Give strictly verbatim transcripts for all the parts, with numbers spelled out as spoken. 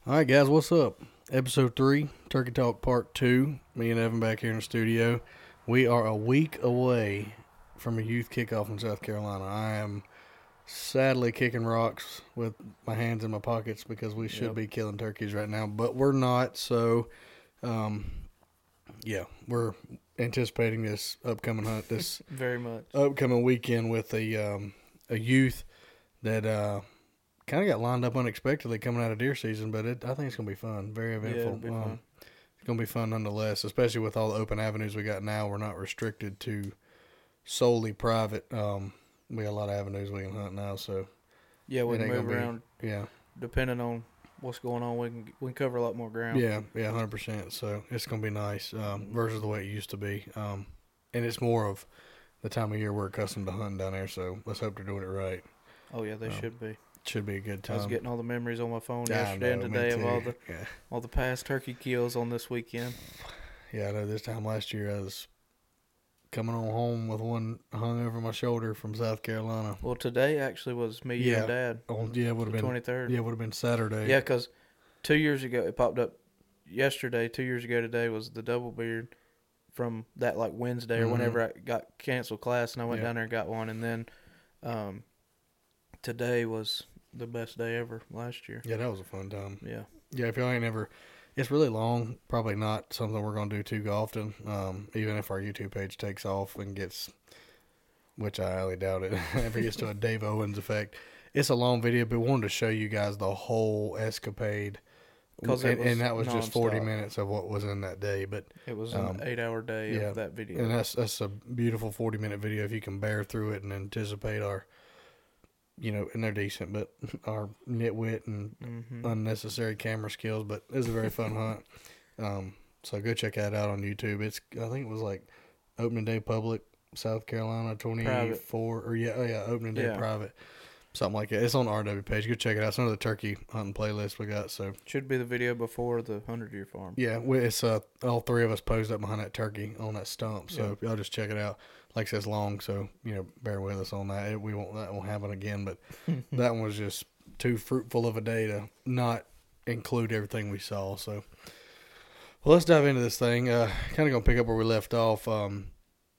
All right, guys, what's up? Episode three, Turkey Talk Part two. Me and Evan back here in the studio. We are a week away from a youth kickoff in South Carolina. I am sadly kicking rocks with my hands in my pockets because we should Yep. be killing turkeys right now, but we're not. So, um, yeah, we're anticipating this upcoming hunt, this Very much. upcoming weekend with a um, a youth that uh, kind of got lined up unexpectedly coming out of deer season, but it, I think it's going to be fun. Very Yeah, eventful. it'll be um, fun. It's going to be fun nonetheless, especially with all the open avenues we got now. We're not restricted to solely private. Um, we got a lot of avenues we can hunt now, so Yeah, we it can ain't move gonna be- around yeah, depending on what's going on. We can we can cover a lot more ground. yeah, yeah, one hundred percent. So it's going to be nice um, versus the way it used to be. Um, and it's more of the time of year we're accustomed to hunting down there, so let's hope they're doing it right. Oh yeah, they Um, should be. Should be a good time. I was getting all the memories on my phone I yesterday and know, me today of all too. the yeah. all the past turkey kills on this weekend. Yeah, I know this time last year I was coming on home with one hung over my shoulder from South Carolina. Well, today actually was me, you, Yeah. and Dad. Oh, yeah, it would The have been twenty third. yeah, would have been Saturday. Yeah, because two years ago it popped up. Yesterday, two years ago today was the double beard from that like Wednesday or Mhm. whenever I got canceled class, and I went Yeah. down there and got one, and then um, today was the best day ever last year. Yeah, that was a fun time. Yeah. Yeah, if y'all ain't ever, it's really long. Probably not something we're gonna do too often. Um, even if our YouTube page takes off and gets, which I highly doubt it, if it gets to a Dave Owens effect. It's a long video, but we wanted to show you guys the whole escapade. 'Cause it and, was and that was just forty nonstop. minutes of what was in that day. But It was Um, an eight-hour day yeah, of that video. and that's that's a beautiful forty minute video if you can bear through it and anticipate our, you know, and they're decent, but our nitwit and hmm unnecessary camera skills. But it was a very fun hunt. Um, so go check that out on YouTube. It's I think it was like opening day public, South Carolina twenty four or yeah, oh yeah, opening day Yeah. private, something like that. It's on the R W page. Go check it out. It's under the turkey hunting playlist we got. So Should be the video before the hundred year farm. yeah, we, it's uh all three of us posed up behind that turkey on that stump. So y'all just check it out. Like I said, it's long, so you know, bear with us on that. It, we won't that won't happen again. But that one was just too fruitful of a day to not include everything we saw. So, well, let's dive into this thing. Uh, kind of gonna pick up where we left off. Um,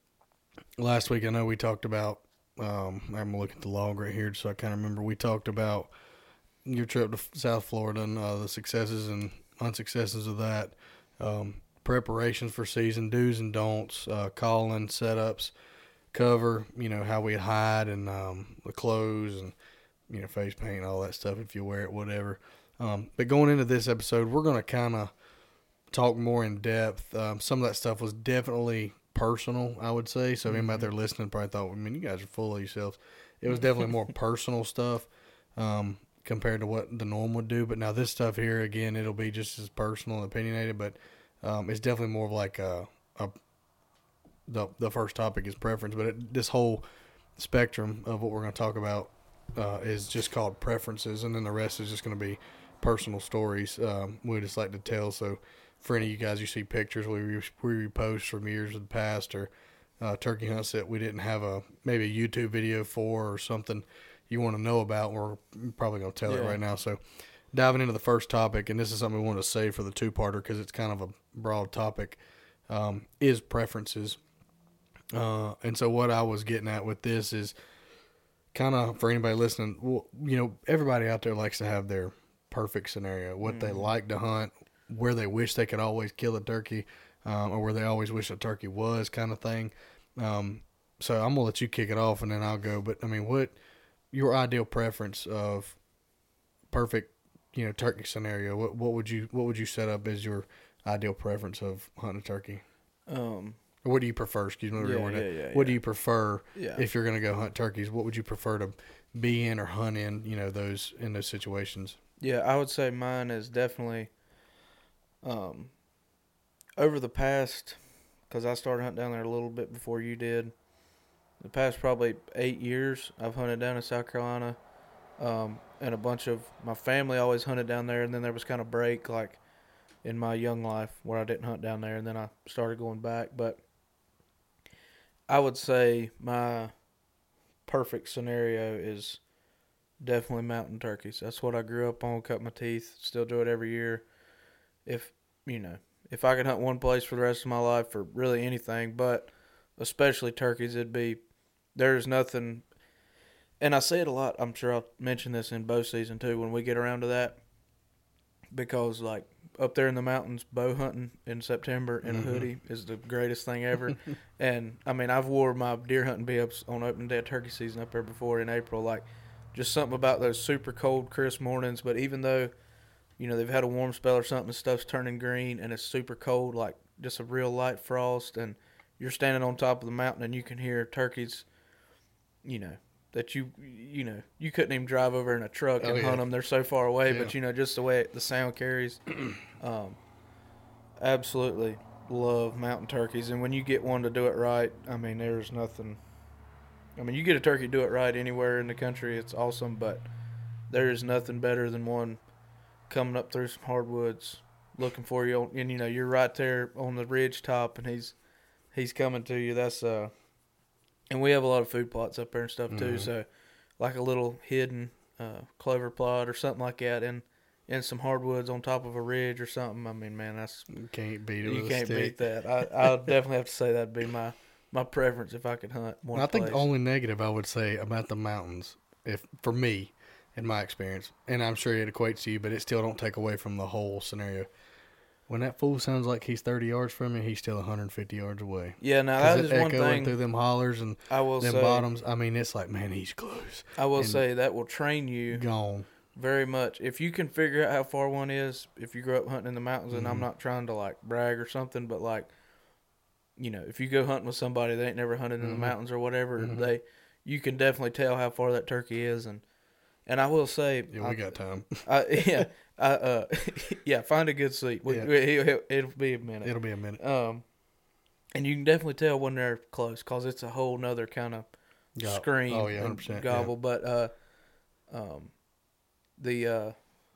last week, I know we talked about. Um, I'm gonna look at the log right here, so I kind of remember we talked about your trip to South Florida and uh, the successes and unsuccesses of that. Um, preparations for season, do's and don'ts, uh, calling, setups, cover, you know, how we hide and um, the clothes and, you know, face paint, all that stuff if you wear it, whatever. Um, but going into this episode, we're going to kind of talk more in depth. Um, some of that stuff was definitely personal, I would say. So, mm-hmm. anybody out there listening probably thought, I mean, you guys are full of yourselves. It was definitely more personal stuff um, compared to what the norm would do. But now this stuff here, again, it'll be just as personal and opinionated, but um, it's definitely more of like a, a the the first topic is preference, but it, this whole spectrum of what we're going to talk about uh, is just called preferences, and then the rest is just going to be personal stories um, we just like to tell. So for any of you guys, you see pictures we re- we repost from years of the past or uh, turkey hunts that we didn't have a maybe a YouTube video for or something you want to know about, we're probably going to tell Yeah. it right now. So diving into the first topic, and this is something we want to save for the two-parter because it's kind of a broad topic, um, is preferences. Uh, and so what I was getting at with this is kind of for anybody listening, well, you know, everybody out there likes to have their perfect scenario, what Mhm. they like to hunt, where they wish they could always kill a turkey, um, or where they always wish a turkey was kind of thing. Um, so I'm going to let you kick it off and then I'll go. But I mean, what your ideal preference of perfect, you know, turkey scenario, what, what would you, what would you set up as your ideal preference of hunting a turkey? Um. Or what do you prefer? Excuse me. Yeah, reword yeah, that. yeah, What yeah. do you prefer Yeah. if you're going to go hunt turkeys? What would you prefer to be in or hunt in? You know, those in those situations. Yeah, I would say mine is definitely um, over the past, because I started hunting down there a little bit before you did. The past probably eight years, I've hunted down in South Carolina, um, and a bunch of my family always hunted down there. And then there was kind of break, like in my young life, where I didn't hunt down there, and then I started going back. But I would say my perfect scenario is definitely mountain turkeys. That's what I grew up on. Cut my teeth. Still do it every year. If you know, if I could hunt one place for the rest of my life for really anything, but especially turkeys, it'd be. There's nothing. And I say it a lot. I'm sure I'll mention this in bow season too when we get around to that. Because like up there in the mountains, bow hunting in September in a Mhm. hoodie is the greatest thing ever. And I mean, I've wore my deer hunting bibs on opening day of turkey season up there before in April. Like, just something about those super cold, crisp mornings. But even though, you know, they've had a warm spell or something, stuff's turning green and it's super cold, like just a real light frost, and you're standing on top of the mountain and you can hear turkeys, you know, that you you know you couldn't even drive over in a truck and Oh, yeah. hunt them. They're so far away, Yeah. but you know just the way it, the sound carries. um, absolutely love mountain turkeys, and when you get one to do it right, I mean there's nothing. I mean you get a turkey to do it right anywhere in the country, it's awesome, but there is nothing better than one coming up through some hardwoods, looking for you, and you know you're right there on the ridge top, and he's he's coming to you. That's uh. And we have a lot of food plots up there and stuff too, Mhm. so like a little hidden uh, clover plot or something like that in in some hardwoods on top of a ridge or something. I mean, man, that's You can't beat it you with a can't stick. beat that. I I'll definitely have to say that'd be my my preference if I could hunt one I think place. the only negative I would say about the mountains, if for me, in my experience, and I'm sure it equates to you, but it still don't take away from the whole scenario. When that fool sounds like he's thirty yards from me, he's still one hundred fifty yards away. Yeah, now Because that it is one echoing through thing them hollers and I will them say. bottoms. I mean, it's like, man, he's close. I will and say that will train you Gone. very much if you can figure out how far one is. If you grow up hunting in the mountains, and I'm Mhm. not trying to like brag or something, but like, you know, if you go hunting with somebody that ain't never hunted in the Mhm. mountains or whatever, Mhm. they you can definitely tell how far that turkey is. And and I will say, Yeah, we I, got time. I, yeah, I, uh, yeah, find a good seat. We, Yeah. we- he'll- he'll- it'll be a minute. It'll be a minute. Um, and you can definitely tell when they're close because it's a whole nother kind of Go- scream Oh, yeah, and one hundred percent. gobble. But uh, um, the uh,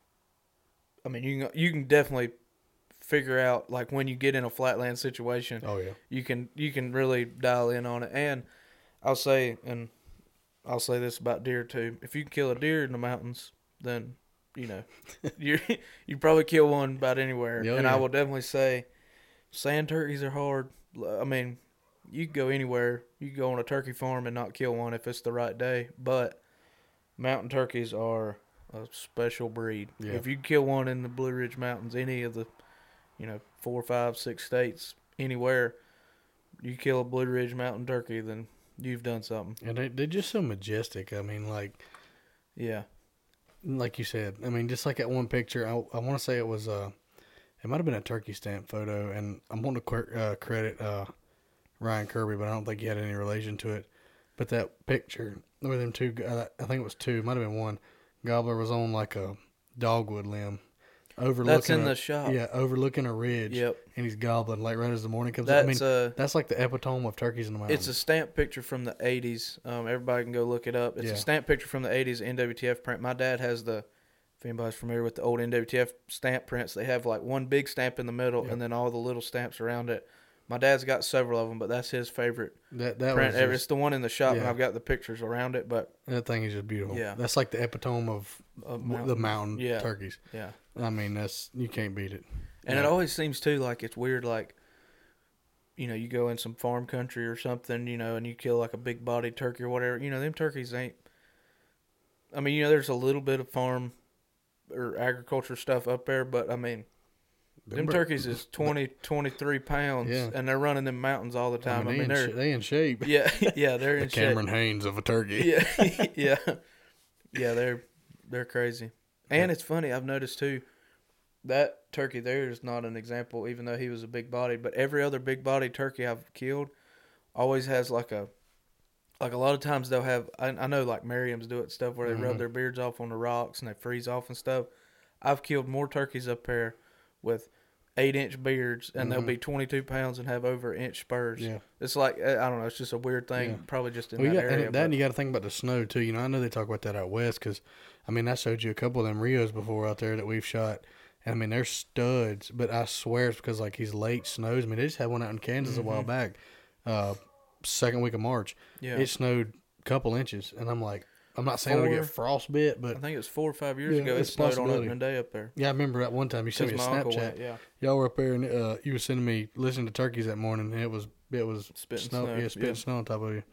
I mean, you can you can definitely figure out like when you get in a flatland situation, Yeah. Oh, yeah. you can you can really dial in on it. And I'll say, and I'll say this about deer too: if you can kill a deer in the mountains, then you know you you probably kill one about anywhere. Oh, and yeah. I will definitely say, sand turkeys are hard. I mean, you can go anywhere. You can go on a turkey farm and not kill one if it's the right day. But mountain turkeys are a special breed. Yeah. If you kill one in the Blue Ridge Mountains, any of the, you know, four, five, six states, anywhere, you kill a Blue Ridge Mountain turkey, then you've done something. And they, they're just so majestic. I mean, like, Yeah. like you said, I mean, just like that one picture, I, I want to say it was, uh, it might have been a turkey stamp photo, and I'm going to qu- uh, credit uh, Ryan Kirby, but I don't think he had any relation to it. But that picture with them two, uh, I think it was two, might have been one, Gobbler was on like a dogwood limb, overlooking. That's in a, the shop. Yeah, overlooking a ridge. Yep. And he's gobbling like right as the morning comes. That's I mean, uh, that's like the epitome of turkeys in the mountains. it's a stamp picture from the eighties. Um, everybody can go look it up. It's Yeah. a stamp picture from the eighties N W T F print. My dad has the, if anybody's familiar with the old N W T F stamp prints, they have like one big stamp in the middle Yep. and then all the little stamps around it. My dad's got several of them, but that's his favorite that that print was ever. just, It's the one in the shop, and yeah. I've got the pictures around it. But that thing is just beautiful. Yeah. That's like the epitome of uh, w- the mountain yeah, turkeys. yeah. I mean, that's you can't beat it. And Yeah. it always seems too like it's weird, like, you know, you go in some farm country or something, you know, and you kill like a big bodied turkey or whatever. You know, them turkeys ain't. I mean, you know, there's a little bit of farm or agriculture stuff up there, but I mean, them Them turkeys is twenty, twenty-three pounds, Yeah. and they're running them mountains all the I time. I mean, mean, they, they're in, sh- they in shape. yeah, yeah, they're The in shape. Cameron Haynes of a turkey. Yeah, yeah, yeah. They're they're crazy, and Yeah. it's funny. I've noticed too that turkey there is not an example, even though he was a big body. But every other big bodied turkey I've killed always has like a like a lot of times they'll have. I, I know like Merriam's do it stuff where they rub Mhm. their beards off on the rocks and they freeze off and stuff. I've killed more turkeys up there with eight inch beards, and they'll Mhm. be twenty two pounds and have over inch spurs. Yeah. It's like I don't know. It's just a weird thing. Yeah. Probably just in Well, you that got, area. and that, but- and you got to think about the snow too. You know, I know they talk about that out west because, I mean, I showed you a couple of them Rios before out there that we've shot. And I mean, they're studs, but I swear it's because like these late snows. I mean, they just had one out in Kansas a while Mhm. back, uh, second week of March. yeah. It snowed a couple inches, and I'm like, I'm not saying it'll four- get frostbite, I but think it was four or five years Yeah, ago. It it's a snowed on possibility. opening day up there. yeah, I remember that one time you sent me a 'Cause my uncle Snapchat. went, yeah. Y'all were up there, and uh, you were sending me listening to turkeys that morning, and it was it was Spitting snow, snow, yeah, spitting yeah. snow on top of you.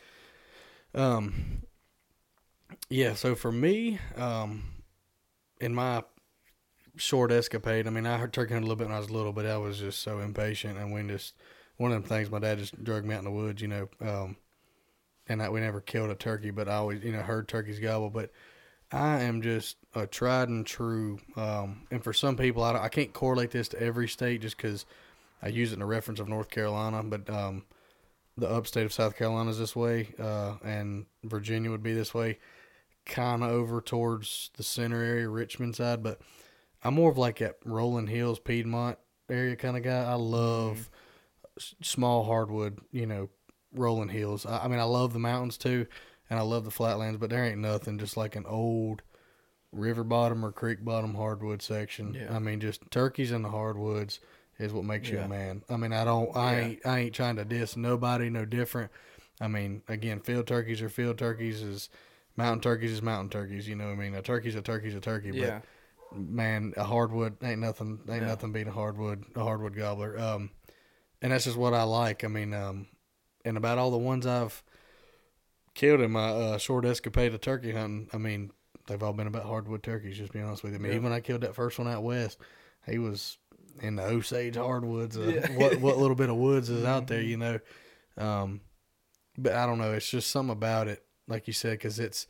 Um, yeah. So for me, um, in my short escapade, I mean, I heard turkey hunt a little bit when I was little, but I was just so impatient, and we just one of them things. My dad just dragged me out in the woods, you know, um, and I, we never killed a turkey, but I always, you know, heard turkeys gobble. But I am just a tried and true, um, and for some people, I, don't, I can't correlate this to every state just because I use it in a reference of North Carolina, but um, the upstate of South Carolina is this way, uh, and Virginia would be this way, kind of over towards the center area, Richmond side. But I'm more of like that Rolling Hills, Piedmont area kind of guy. I love s small hardwood, you know, rolling hills. I, I mean, I love the mountains too, and I love the flatlands, but there ain't nothing just like an old river bottom or creek bottom hardwood section. Yeah. I mean, just turkeys in the hardwoods is what makes you Yeah. a man. I mean, I don't, I Yeah. ain't, I ain't trying to diss nobody, no different. I mean, again, field turkeys are field turkeys, is mountain turkeys is mountain turkeys. You know what I mean? A turkey's a turkey's a turkey. Yeah. But man, a hardwood ain't nothing. Ain't No. nothing beating a hardwood, a hardwood gobbler. Um, and that's just what I like. I mean, um, and about all the ones I've killed in my uh, short escapade of turkey hunting, I mean, they've all been about hardwood turkeys. Just to be honest with you. I mean, Yeah. even when I killed that first one out west, he was in the Osage hardwoods. Uh, Yeah. what what little bit of woods is out there, Mhm. you know? Um, but I don't know. It's just something about it, like you said, because it's.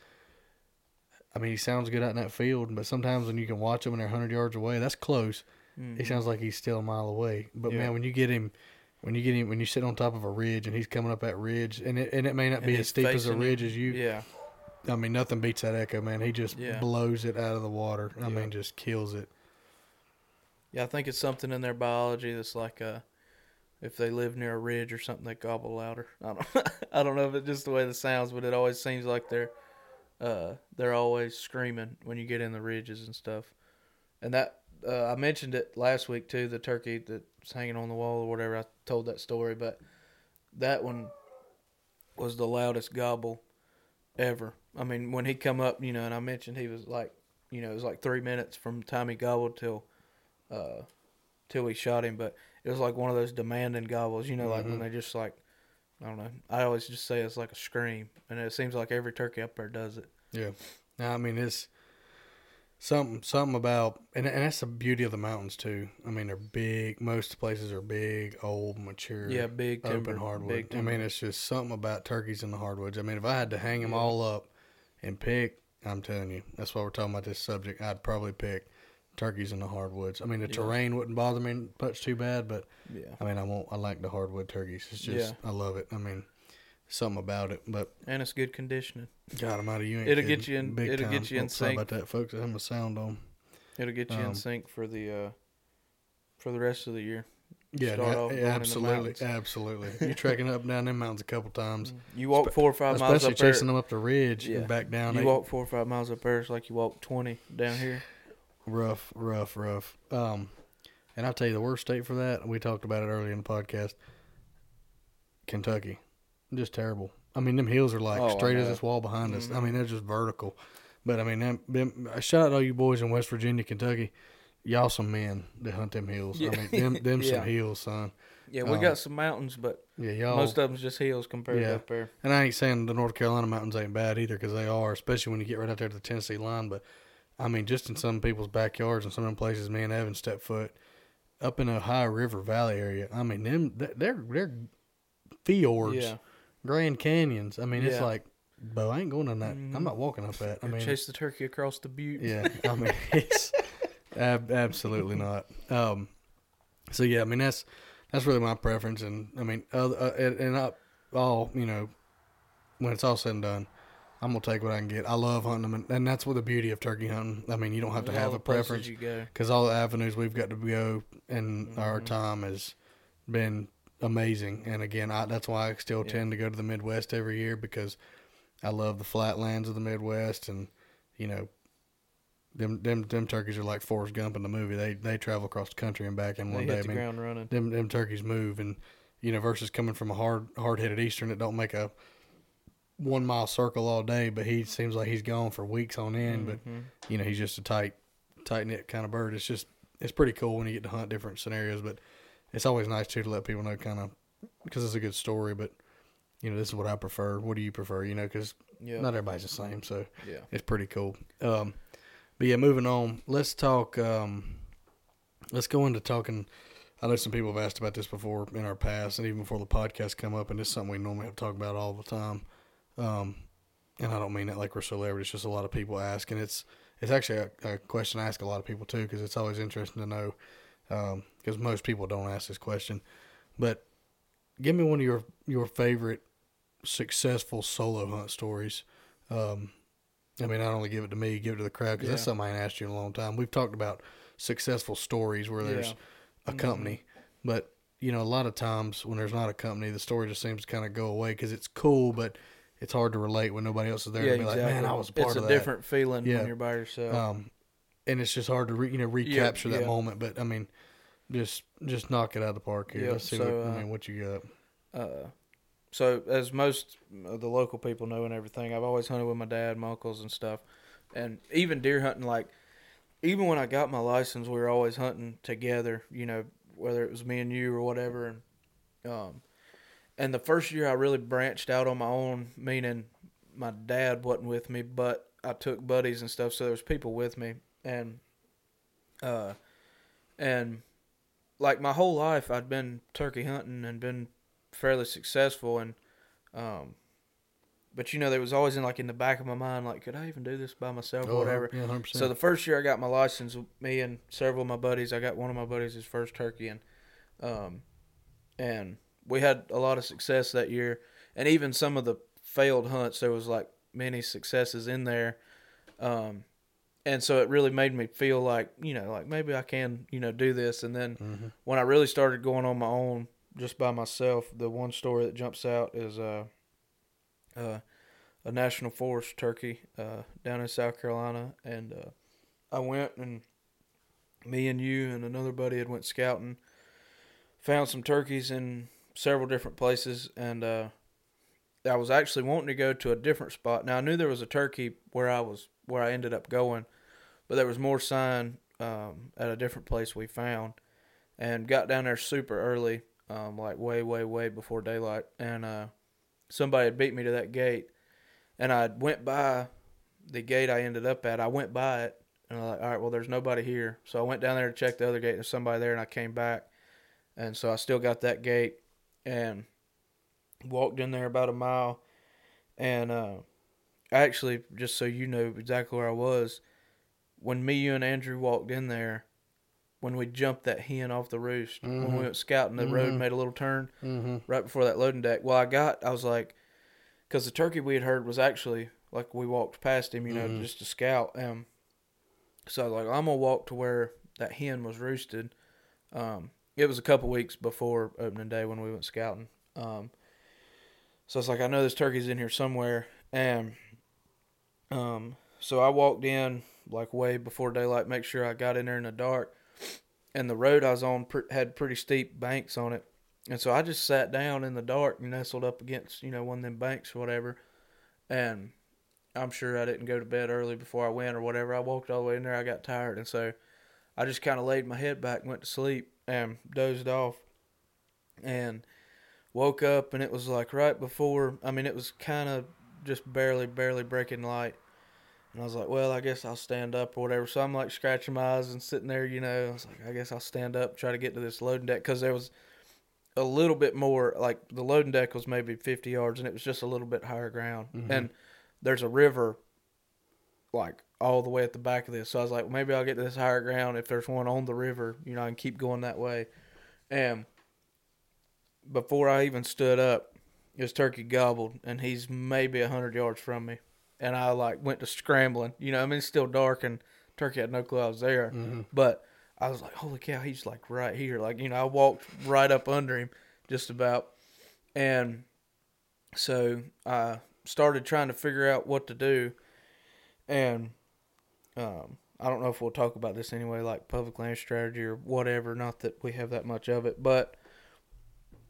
I mean, he sounds good out in that field, but sometimes when you can watch him and they're one hundred yards away, that's close. Mhm. He sounds like he's still a mile away. But Yeah. man, when you get him, when you get him, when you sit on top of a ridge and he's coming up that ridge, and it and it may not And be he's as steep as a facing you. ridge as you. Yeah. I mean, nothing beats that echo, man. He just Yeah. blows it out of the water. I Yeah. mean, just kills it. Yeah, I think it's something in their biology that's like uh if they live near a ridge or something, they gobble louder. I don't I don't know if it's just the way it sounds, but it always seems like they're uh they're always screaming when you get in the ridges and stuff. And that uh, I mentioned it last week too, the turkey that's hanging on the wall or whatever. I told that story, but that one was the loudest gobble ever. I mean, when he come up, you know, and I mentioned he was like, you know, it was like three minutes from the time he gobbled till uh till we shot him, but it was like one of those demanding gobbles, you know, like when Mhm. they just like, I don't know. I always just say it's like a scream, and it seems like every turkey up there does it. Yeah. Now, I mean, it's something something about, and and that's the beauty of the mountains too. I mean, they're big. Most places are big, old, mature. Yeah, big timber, open hardwood. big I mean, timber. it's just something about turkeys in the hardwoods. I mean, if I had to hang them Yeah. all up and pick, I'm telling you, that's why we're talking about this subject. I'd probably pick turkeys in the hardwoods. I mean, the Yeah. terrain wouldn't bother me much too bad, but Yeah, I mean, I won't. I like the hardwood turkeys. It's just, Yeah. I love it. I mean, something about it. But and it's good conditioning. God Almighty, you ain't It'll kidding. get you in- Big it'll time. get you in Oh, sorry sync. about that, folks. I have my sound on. It'll get you Um, in sync for the uh for the rest of the year. Yeah, Start that- off yeah, going in the absolutely, mountains. absolutely. You're trekking up and down them mountains a couple times, You walk Spe- four or five miles especially up there. chasing them up the ridge Yeah. and back down. You They- walk four or five miles up there, it's like you walk twenty down here. rough, rough, rough. Um, and I'll tell you the worst state for that. We talked about it earlier in the podcast. Kentucky, just terrible. I mean, them hills are like Oh, I straight as know. this wall behind us. I Mhm. mean, they're just vertical. But I mean, them, them, I shout out to all you boys in West Virginia, Kentucky. Y'all some men that hunt them hills. I Yeah. mean, them, them Yeah. some hills, son. Yeah, we Um, got some mountains, but Yeah, y'all. most of them's just hills compared Yeah. to up there. And I ain't saying the North Carolina mountains ain't bad either, because they are, especially when you get right out there to the Tennessee line. But I mean, just in some people's backyards and some of them places, me and Evan stepped foot up in the Ohio River Valley area. I mean, them they're they're fjords, Yeah. Grand Canyons. I mean, it's Yeah. like, but I ain't going on that. Mhm. I'm not walking up that. I Go mean, chase the turkey across the butte. yeah. I mean, it's ab- absolutely not. Um, so yeah, I mean that's that's really my preference, and I mean, other, uh, and, and I, all you know, when it's all said and done, I'm gonna take what I can get. I love hunting them, and, and that's what the beauty of turkey hunting. I mean, you don't have to All have the a places preference You go. because all the avenues we've got to go in our Mhm. time has been amazing. And again, I, that's why I still Yeah. tend to go to the Midwest every year, because I love the flatlands of the Midwest, and you know, them them them turkeys are like Forrest Gump in the movie. They they travel across the country and back in They one hit day. I the mean, ground running. them them turkeys move, and you know, versus coming from a hard hard headed Eastern that don't make a one mile circle all day, but he seems like he's gone for weeks on end. Mm-hmm. But you know, he's just a tight, tight knit kind of bird. It's just it's pretty cool when you get to hunt different scenarios. But it's always nice too to let people know kind of because it's a good story. But you know, this is what I prefer. What do you prefer? You know, because Yeah. not everybody's the same. So Yeah. it's pretty cool. Um, but yeah, moving on. Let's talk. Um, let's go into talking. I know some people have asked about this before in our past, and even before the podcast come up, and it's something we normally have to talk about all the time. Um, and I don't mean that like we're celebrities; just a lot of people ask, and it's it's actually a, a question I ask a lot of people too, because it's always interesting to know, because um, most people don't ask this question. But give me one of your your favorite successful solo hunt stories. Um, I mean, not only give it to me, give it to the crowd, because Yeah. that's something I ain't asked you in a long time. We've talked about successful stories where there's Yeah. a company, mm-hmm. but you know, a lot of times when there's not a company, the story just seems to kind of go away because it's cool, but it's hard to relate when nobody else is there Yeah, to be exactly. like, man, I was a part it's of a that. different feeling Yeah. when you're by yourself. Um, and it's just hard to re, you know recapture Yeah, that yeah. moment. But I mean, just just knock it out of the park here. Yeah, Let's see so, what I uh, mean. What you got? Uh, so as most of the local people know and everything, I've always hunted with my dad, my uncles, and stuff, and even deer hunting. Like, even when I got my license, we were always hunting together. You know, whether it was me and you or whatever. And um, and the first year I really branched out on my own, meaning my dad wasn't with me, but I took buddies and stuff, so there was people with me, and uh, and like my whole life I'd been turkey hunting and been fairly successful, and um, but you know, there was always in like in the back of my mind, like, could I even do this by myself or Oh, whatever? yeah, one hundred percent. So the first year I got my license, me and several of my buddies, I got one of my buddies his first turkey, and um, and we had a lot of success that year, and even some of the failed hunts, there was like many successes in there, um, and so it really made me feel like, you know, like maybe I can, you know, do this. And then mm-hmm. when I really started going on my own, just by myself, the one story that jumps out is uh, uh, a national forest turkey uh, down in South Carolina, and uh, I went, and me and you and another buddy had went scouting, found some turkeys in several different places, and uh, I was actually wanting to go to a different spot. Now I knew there was a turkey where I was where I ended up going, but there was more sign um, at a different place we found, and got down there super early, um, like way, way, way before daylight, and uh, somebody had beat me to that gate, and I went by the gate I ended up at. I went by it, and I was like, all right, well, there's nobody here, so I went down there to check the other gate. There's somebody there, and I came back, and so I still got that gate, and walked in there about a mile, and uh, actually, just so you know exactly where I was, when me, you, and Andrew walked in there, when we jumped that hen off the roost, mm-hmm. when we went scouting, the mm-hmm. road made a little turn Mm-hmm. right before that loading deck. Well, I got, I was like, because the turkey we had heard was actually, like, we walked past him, you know, Mm-hmm. just to scout. Um, so I was like, I'm going to walk to where that hen was roosted. Um, it was a couple weeks before opening day when we went scouting. Um, so it's like, I know this turkey's in here somewhere. And um, so I walked in, like, way before daylight, make sure I got in there in the dark. And the road I was on pr- had pretty steep banks on it. And so I just sat down in the dark and nestled up against, you know, one of them banks or whatever. And I'm sure I didn't go to bed early before I went or whatever. I walked all the way in there. I got tired. And so I just kind of laid my head back and went to sleep and dozed off. And woke up, and it was like right before, I mean, it was kind of just barely, barely breaking light. And I was like, well, I guess I'll stand up or whatever. So I'm like scratching my eyes and sitting there, you know. I was like, I guess I'll stand up, try to get to this loading deck, because there was a little bit more, like the loading deck was maybe fifty yards, and it was just a little bit higher ground. Mm-hmm. And there's a river like all the way at the back of this. So I was like, well, maybe I'll get to this higher ground if there's one on the river, you know, I can keep going that way. And before I even stood up, his turkey gobbled, and he's maybe a hundred yards from me. And I, like, went to scrambling. You know, I mean, it's still dark, and turkey had no clue I was there. Mm-hmm. But I was like, holy cow, he's, like, right here. Like, you know, I walked right up under him just about. And so I started trying to figure out what to do. And um, I don't know if we'll talk about this anyway, like public land strategy or whatever. Not that we have that much of it. But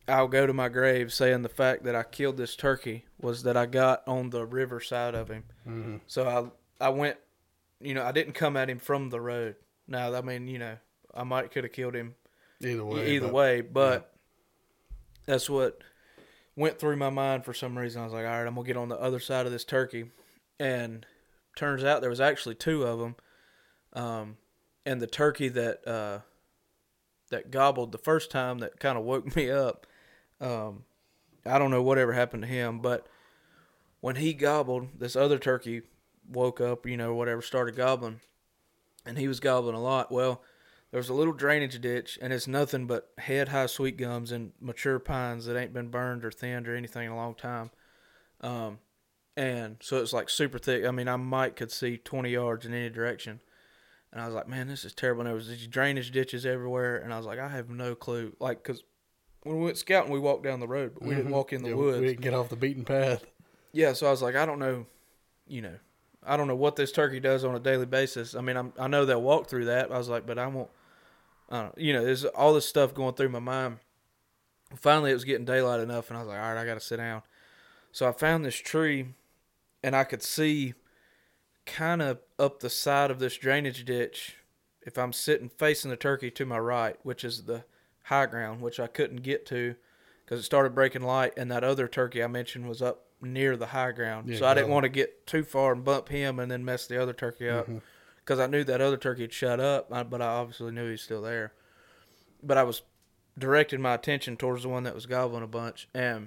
I'll go to my grave saying the fact that I killed this turkey was that I got on the river side of him. Mm-hmm. So I I went, you know, I didn't come at him from the road. Now, I mean, you know, I might could have killed him Either way. either but, way, but yeah. That's what went through my mind for some reason. I was like, all right, I'm going to get on the other side of this turkey. And turns out there was actually two of them. Um, and the turkey that uh, that gobbled the first time that kind of woke me up, um, I don't know whatever happened to him, but when he gobbled, this other turkey woke up, you know, whatever, started gobbling, and he was gobbling a lot. Well, there was a little drainage ditch, and it's nothing but head-high sweet gums and mature pines that ain't been burned or thinned or anything in a long time. Um, and so it's like super thick. I mean, I might could see twenty yards in any direction. And I was like, man, this is terrible. And there was these drainage ditches everywhere, and I was like, I have no clue. Like, because when we went scouting, we walked down the road, but we mm-hmm. didn't walk in the yeah, woods. We didn't get off the beaten path. Yeah, so I was like, I don't know, you know, I don't know what this turkey does on a daily basis. I mean, I'm, I know they'll walk through that. I was like, but I won't, I don't, you know, there's all this stuff going through my mind. Finally, it was getting daylight enough, and I was like, all right, I got to sit down. So I found this tree, and I could see kind of up the side of this drainage ditch if I'm sitting facing the turkey to my right, which is the high ground, which I couldn't get to because it started breaking light, and that other turkey I mentioned was up near the high ground. Yeah, so I didn't want to get too far and bump him and then mess the other turkey up because mm-hmm. I knew that other turkey had shut up, but I obviously knew he was still there. But I was directing my attention towards the one that was gobbling a bunch, and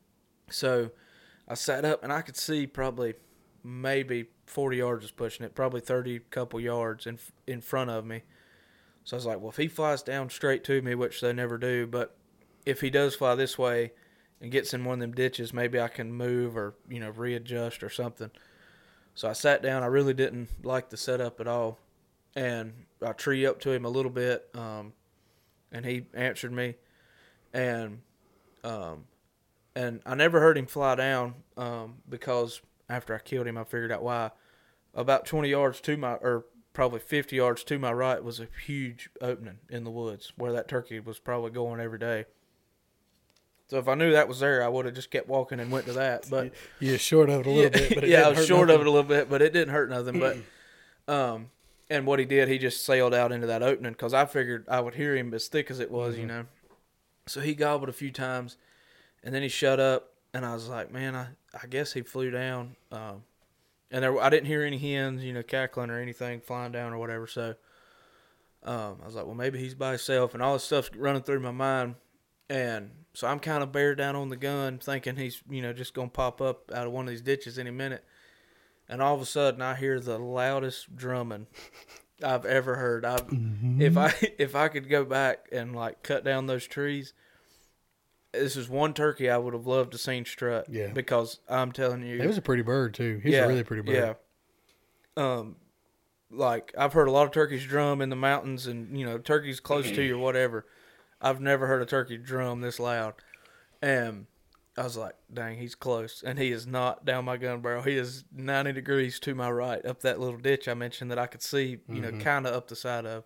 so I sat up, and I could see probably maybe forty yards was pushing it, probably thirty couple yards in in front of me. So I was like, well, if he flies down straight to me, which they never do, but if he does fly this way and gets in one of them ditches, maybe I can move or, you know, readjust or something. So I sat down. I really didn't like the setup at all. And I tree up to him a little bit, um, and he answered me. And um, and I never heard him fly down um, because after I killed him, I figured out why. About twenty yards to my, or probably fifty yards to my right was a huge opening in the woods where that turkey was probably going every day. So if I knew that was there, I would have just kept walking and went to that. But you're short of it a little yeah, bit. But it yeah, didn't I was hurt short nothing. of it a little bit, but it didn't hurt nothing. But um, and what he did, he just sailed out into that opening because I figured I would hear him as thick as it was, mm-hmm. you know. So he gobbled a few times, and then he shut up, and I was like, man, I, I guess he flew down. Um, and there, I didn't hear any hens, you know, cackling or anything flying down or whatever. So um, I was like, well, maybe he's by himself, and all this stuff's running through my mind. And so I'm kind of bear down on the gun thinking he's, you know, just going to pop up out of one of these ditches any minute. And all of a sudden I hear the loudest drumming I've ever heard. I've, mm-hmm. If I if I could go back and, like, cut down those trees, this is one turkey I would have loved to seen strut. Yeah. Because I'm telling you. He was a pretty bird, too. He's yeah, a really pretty bird. Yeah. Um, like, I've heard a lot of turkeys drum in the mountains and, you know, turkeys close to you or whatever. I've never heard a turkey drum this loud. And I was like, dang, he's close. And he is not down my gun barrel. He is ninety degrees to my right up that little ditch I mentioned that I could see, you mm-hmm. know, kind of up the side of.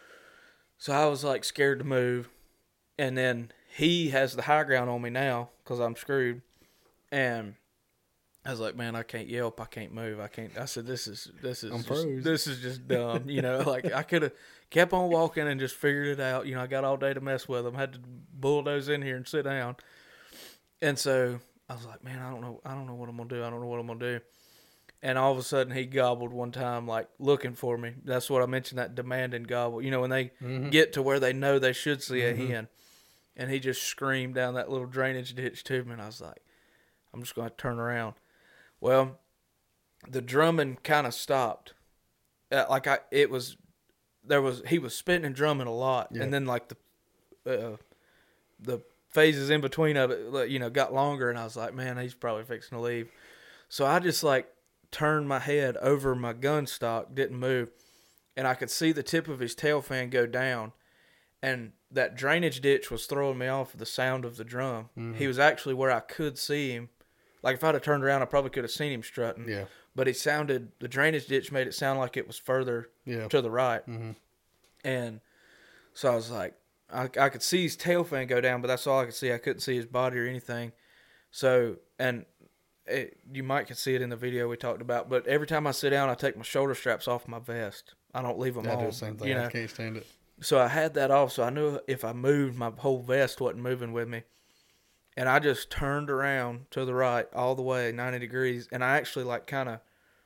So I was, like, scared to move. And then he has the high ground on me now because I'm screwed. And I was like, man, I can't yelp. I can't move. I can't. I said, this is this is I'm just, froze. This is just dumb. You know, like I could have kept on walking and just figured it out. You know, I got all day to mess with them. Had to bulldoze in here and sit down. And so I was like, man, I don't know. I don't know what I'm gonna do. I don't know what I'm gonna do. And all of a sudden, he gobbled one time, like looking for me. That's what I mentioned, that demanding gobble. You know, when they mm-hmm. get to where they know they should see mm-hmm. a hen, and he just screamed down that little drainage ditch to me, and I was like, I'm just gonna turn around. Well, the drumming kind of stopped. Uh, like I, it was, there was he was spitting and drumming a lot, yeah. and then like the, uh, the phases in between of it, you know, got longer, and I was like, man, he's probably fixing to leave. So I just like turned my head over my gun stock, didn't move, and I could see the tip of his tail fan go down, and that drainage ditch was throwing me off of the sound of the drum. Mm-hmm. He was actually where I could see him. Like, if I'd have turned around, I probably could have seen him strutting. Yeah. But it sounded, the drainage ditch made it sound like it was further yeah. to the right. Mm-hmm. And so I was like, I, I could see his tail fin go down, but that's all I could see. I couldn't see his body or anything. So, and it, you might can see it in the video we talked about, but every time I sit down, I take my shoulder straps off my vest. I don't leave them I on. do the same thing. You know? I can't stand it. So I had that off, so I knew if I moved, my whole vest wasn't moving with me. And I just turned around to the right all the way, ninety degrees, and I actually, like, kind of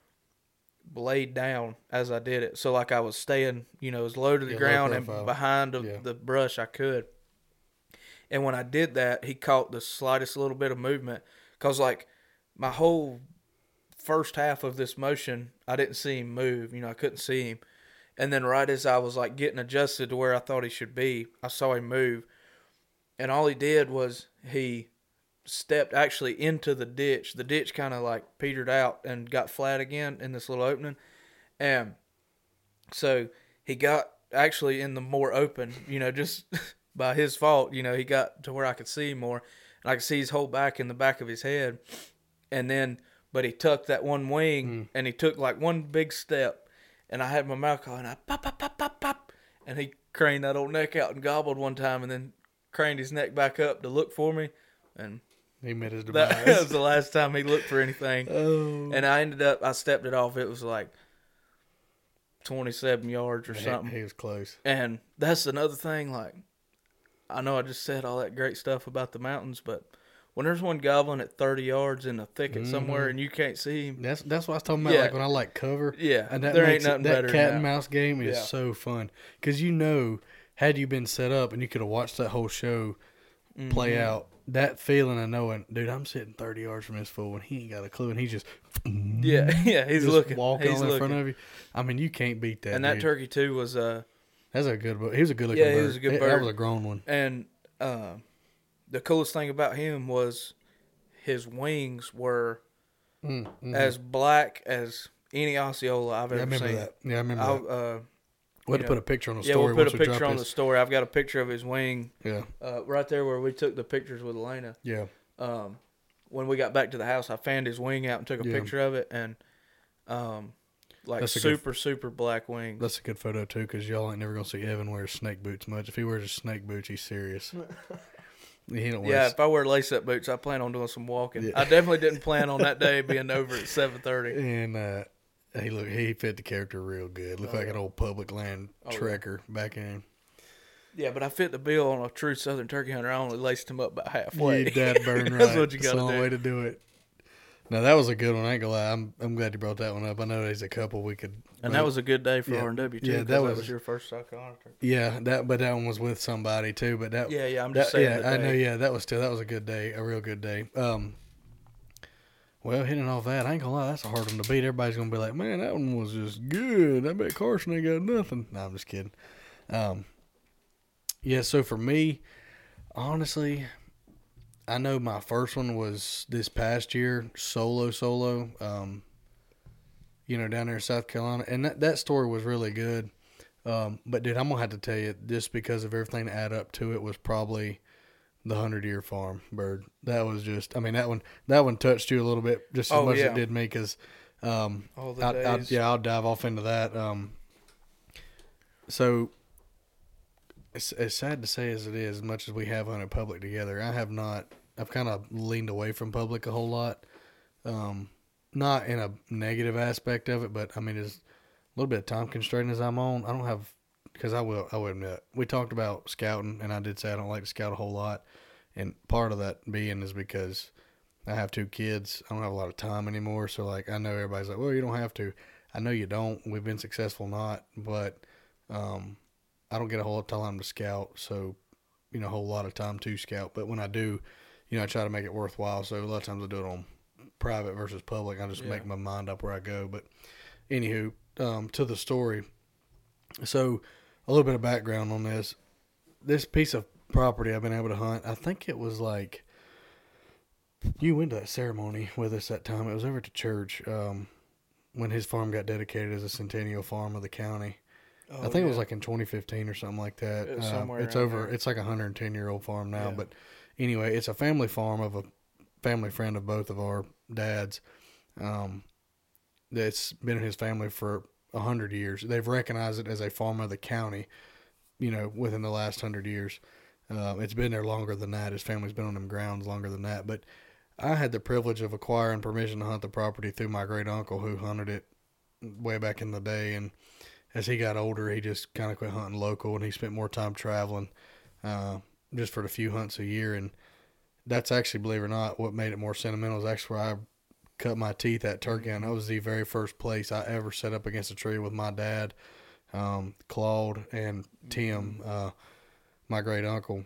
laid down as I did it. So, like, I was staying, you know, as low to the Yeah, low ground and profile. behind the, Yeah. the brush I could. And when I did that, he caught the slightest little bit of movement. Because, like, my whole first half of this motion, I didn't see him move. You know, I couldn't see him. And then right as I was, like, getting adjusted to where I thought he should be, I saw him move. And all he did was he stepped actually into the ditch. The ditch kind of, like, petered out and got flat again in this little opening. And so he got actually in the more open, you know, just by his fault, you know, he got to where I could see more. And I could see his whole back in the back of his head. And then, but he tucked that one wing Mm. and he took, like, one big step. And I had my mouth caught and I pop, pop, pop, pop, pop. And he craned that old neck out and gobbled one time and then craned his neck back up to look for me. And He met his demise. that was the last time he looked for anything. Oh. And I ended up, I stepped it off. It was like twenty-seven yards or He- something. He was close. And that's another thing. Like, I know I just said all that great stuff about the mountains, but when there's one gobbling at thirty yards in a thicket Mhm. somewhere and you can't see him, That's that's what I was talking about. Yeah. Like when I like cover. yeah, And that there ain't makes it- nothing that better cat than and that. mouse game is Yeah. so fun because you know, had you been set up and you could have watched that whole show play Mhm. out, that feeling of knowing, dude, I'm sitting thirty yards from this fool and he ain't got a clue and he's just Yeah, yeah, he's just looking. walking he's on in looking. front of you. I mean, you can't beat that. and that dude. turkey too was uh That's a good. He was a good looking Yeah, bird. he was a good That- bird. That was a grown one. and uh, the coolest thing about him was his wings were Mm, mm. as black as any Osceola I've yeah, I ever remember seen. that. Yeah, I remember I'll, that. uh, We had you to put know, a picture on the yeah, story. we'll put once a we picture drop on the this. story. I've got a picture of his wing Yeah, uh, right there where we took the pictures with Elena. yeah. Um, when we got back to the house, I fanned his wing out and took a Yeah. picture of it, and um, like That's a good- super super black wings. That's a good photo too, because y'all ain't never gonna see Evan wear snake boots much. If he wears a snake boots, he's serious. He don't wear. Yeah, s- if I wear lace up boots, I plan on doing some walking. Yeah. I definitely didn't plan on that day being over at seven thirty. And uh, he look he fit the character real good. Looked Oh, like yeah. an old public land Oh, yeah. trekker back in. Yeah, but I fit the bill on a true Southern turkey hunter. I only laced him up about halfway. You dad burn right. That's what you That's gotta the only do. way to do it. No, that was a good one. I ain't gonna lie. I'm I'm glad you brought that one up. I know there's a couple we could. And that was a good day for Yeah. R and W too. Yeah, 'cause that that was- was your first South Carolina turkey. yeah. That but that one was with somebody too. But that Yeah, yeah. I'm that, just saying. yeah, the I know. day. Yeah, that was still that was a good day, a real good day. Um. Well, hitting off that, I ain't gonna lie, that's a hard one to beat. Everybody's gonna be like, "Man, that one was just good." I bet Carson ain't got nothing. No, I'm just kidding. Um. Yeah. So for me, honestly, I know my first one was this past year, solo, solo. Um. You know, down there in South Carolina, and that that story was really good. Um, but dude, I'm gonna have to tell you, just because of everything to add up to it, was probably the hundred year farm bird. That was just, I mean, that one that one touched you a little bit, just as Oh, much as yeah. it did me, because, um, All the I, I, days. yeah, I'll dive off into that. Um, so it's as sad to say as it is, as much as we have hunted public together, I have not. I've kind of leaned away from public a whole lot. Um, not in a negative aspect of it, but I mean, as a little bit of time constraint as I'm on, I don't have, because I will, I will admit, we talked about scouting, and I did say I don't like to scout a whole lot, and part of that being is because I have two kids, I don't have a lot of time anymore, so like, I know everybody's like, well, you don't have to. I know you don't. We've been successful not, but um, I don't get a whole lot of time to scout, so, you know, a whole lot of time to scout, but when I do, you know, I try to make it worthwhile, so a lot of times I do it on private versus public. I just Yeah. make my mind up where I go. But anywho, um, to the story. So a little bit of background on this. This piece of property I've been able to hunt, I think it was like, you went to that ceremony with us that time. It was over at the church um, when his farm got dedicated as a centennial farm of the county. Oh, I think it was yeah. like in twenty fifteen or something like that. It was Uh, somewhere it's around over. there. It's like a one hundred ten year old farm now. Yeah. But anyway, it's a family farm of a family friend of both of our dads. Um, that's been in his family for a hundred years. They've recognized it as a farm of the county. you know, within the last hundred years. Uh, it's been there longer than that. His family's been on them grounds longer than that. But I had the privilege of acquiring permission to hunt the property through my great uncle who hunted it way back in the day. And as he got older, he just kind of quit hunting local and he spent more time traveling uh, just for the few hunts a year. And that's actually, believe it or not, what made it more sentimental is actually where I cut my teeth at turkey hunting. That was the very first place I ever set up against a tree with my dad, um, Claude, and Tim. Uh, my great uncle.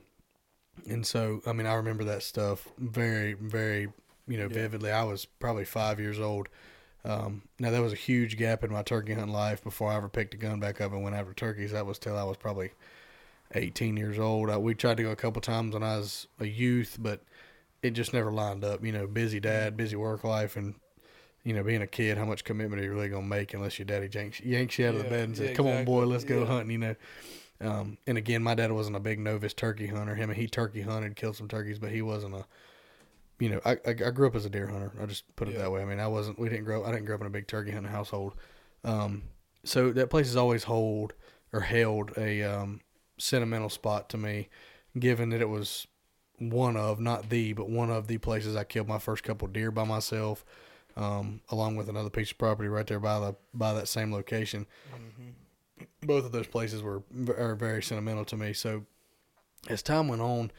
And so, I mean, I remember that stuff very, very, you know, Yeah. vividly. I was probably five years old. Um, now, there was a huge gap in my turkey hunting life before I ever picked a gun back up and went after turkeys. That was till I was probably eighteen years old. I, we tried to go a couple times when I was a youth, but it just never lined up. You know, busy dad, busy work life, and, you know, being a kid, how much commitment are you really going to make unless your daddy yanks, yanks you out of the Yeah, bed and says, yeah, come on, boy, exactly. let's go Yeah. hunting, you know. Um, and again, my dad wasn't a big novice turkey hunter. Him, he turkey hunted, killed some turkeys, but he wasn't a, you know, I, I, I grew up as a deer hunter. I'll just put it Yeah. that way. I mean, I wasn't, we didn't grow, I didn't grow up in a big turkey hunting household. Um, so that place has always hold or held a, um, sentimental spot to me, given that it was one of, not the, but one of the places I killed my first couple deer by myself, um, along with another piece of property right there by the, by that same location. Mm-hmm. Both of those places were are very sentimental to me. So as time went on,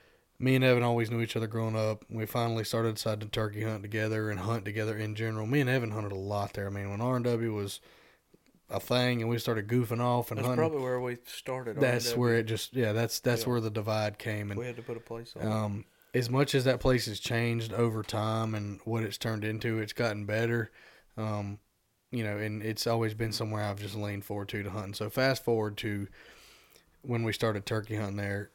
me and Evan always knew each other growing up. We finally started deciding to turkey hunt together and hunt together in general. Me and Evan hunted a lot there. I mean, when R and W was a thing and we started goofing off and That's hunting, probably where we started. that's R and W. where it just yeah that's that's Yeah. where the divide came. And we had to put a place on. um, as much as that place has changed over time and what it's turned into, it's gotten better. Um, you know, and it's always been somewhere I've just leaned forward to to hunting. So fast forward to when we started turkey hunting there,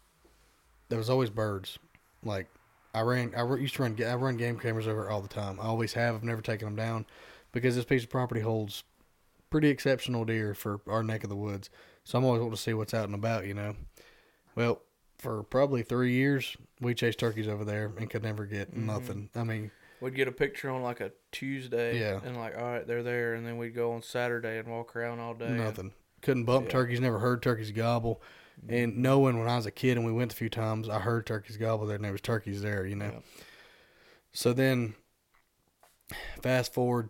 there was always birds. Like I ran, I used to run, I run game cameras over it all the time. I always have. I've never taken them down because this piece of property holds pretty exceptional deer for our neck of the woods. So I'm always wanting to see what's out and about, you know. Well, for probably three years, we chased turkeys over there and could never get Mhm. nothing. I mean, We'd get a picture on like a Tuesday, Yeah. and like, all right, they're there, and then we'd go on Saturday and walk around all day. and- nothing. Couldn't bump Yeah. turkeys, never heard turkeys gobble. And knowing when I was a kid and we went a few times, I heard turkeys gobble there and there was turkeys there, you know. Yeah. So then, fast forward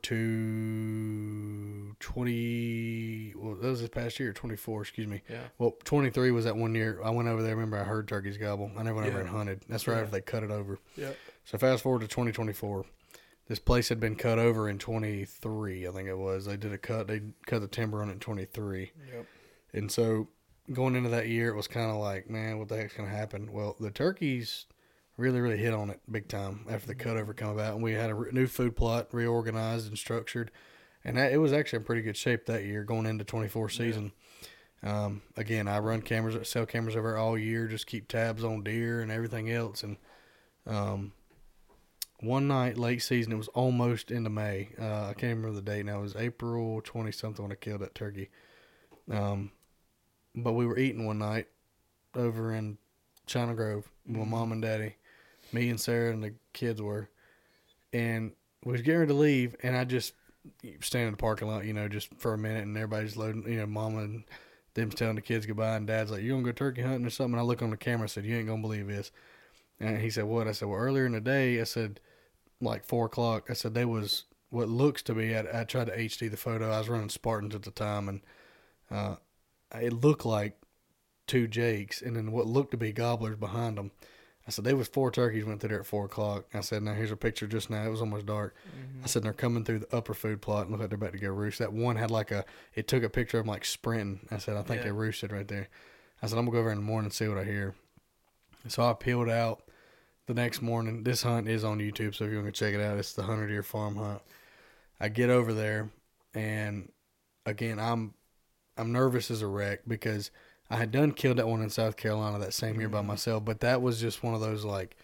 to twenty, well, that was this past year, twenty-four, excuse me. Yeah. Well, twenty-three was that one year. I went over there, remember I heard turkeys gobble. I never went over Yeah. and hunted. That's right Yeah. after they cut it over. Yeah. So fast forward to twenty twenty-four. This place had been cut over in twenty-three, I think it was. They did a cut, they cut the timber on it in twenty-three. Yep. And so going into that year, it was kind of like, man, what the heck's going to happen? Well, the turkeys really, really hit on it big time after the cutover come about. And we had a re- new food plot reorganized and structured. And that, it was actually in pretty good shape that year going into twenty-four season. Um, again, I run cameras, sell cameras over all year, just keep tabs on deer and everything else. And um, one night, late season, it was almost into May. Uh, I can't remember the date now. It was April twentieth-something when I killed that turkey. Um, but we were eating one night over in China Grove with my mom and daddy. Me and Sarah and the kids were. And we was getting ready to leave, and I just stand in the parking lot, you know, just for a minute, and everybody's loading, you know, mama and them's telling the kids goodbye, and dad's like, you gonna go turkey hunting or something? And I look on the camera and said, you ain't gonna believe this. And he said, what? I said, well, earlier in the day, I said, like four o'clock, I said, they was what looks to be, I, I tried to H D the photo. I was running Spartans at the time, and uh, it looked like two Jakes, and then what looked to be gobblers behind them. I said, there was four turkeys went through there at four o'clock. I said, now here's a picture just now. It was almost dark. Mm-hmm. I said, they're coming through the upper food plot and look like they're about to go roost. That one had like a, it took a picture of them like sprinting. I said, I think Yeah. they roosted right there. I said, I'm going to go over in the morning and see what I hear. So I peeled out the next morning. This hunt is on YouTube, so if you want to check it out, it's the Hundred Deer Farm Hunt. I get over there, and again, I'm I'm nervous as a wreck because I had done killed that one in South Carolina that same year by Mhm. myself, but that was just one of those like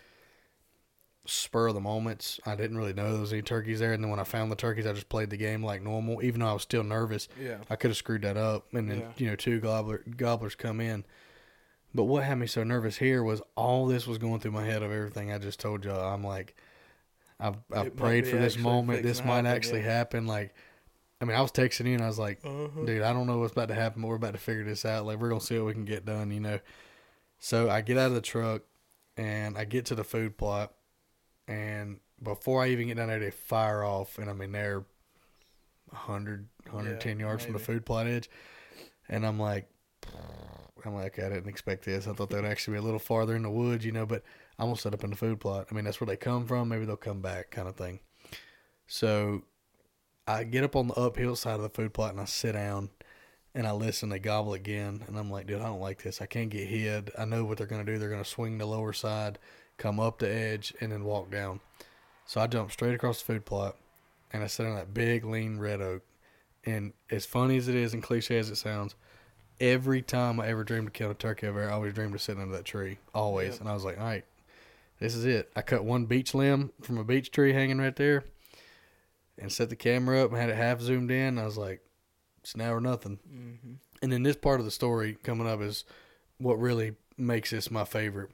spur of the moments. I didn't really know there was any turkeys there, and then when I found the turkeys, I just played the game like normal, even though I was still nervous. Yeah. I could have screwed that up, and then Yeah. you know two gobbler gobblers come in. But what had me so nervous here was all this was going through my head of everything I just told y'all. I'm like, I've I've It might prayed be for this actually moment. fixing This to might happen, actually yeah. happen. Like, I mean, I was texting you and I was like, Uh-huh. dude, I don't know what's about to happen, but we're about to figure this out. Like, we're going to see what we can get done, you know. So I get out of the truck and I get to the food plot. And before I even get down there, they fire off. And I mean, they're one hundred, one hundred ten Yeah, yards from the maybe. food plot edge. And I'm like, I'm like, I didn't expect this. I thought they'd actually be a little farther in the woods, you know, but I'm going to set up in the food plot. I mean, that's where they come from. Maybe they'll come back kind of thing. So I get up on the uphill side of the food plot and I sit down and I listen. They gobble again. And I'm like, dude, I don't like this. I can't get hid. I know what they're going to do. They're going to swing the lower side, come up the edge, and then walk down. So I jump straight across the food plot and I sit on that big, lean red oak. And as funny as it is and cliche as it sounds, every time I ever dreamed of killing a turkey over there, I always dreamed of sitting under that tree. Always. Yep. And I was like, all right, this is it. I cut one beech limb from a beech tree hanging right there and set the camera up and had it half zoomed in. I was like, it's now or nothing. Mm-hmm. And then this part of the story coming up is what really makes this my favorite.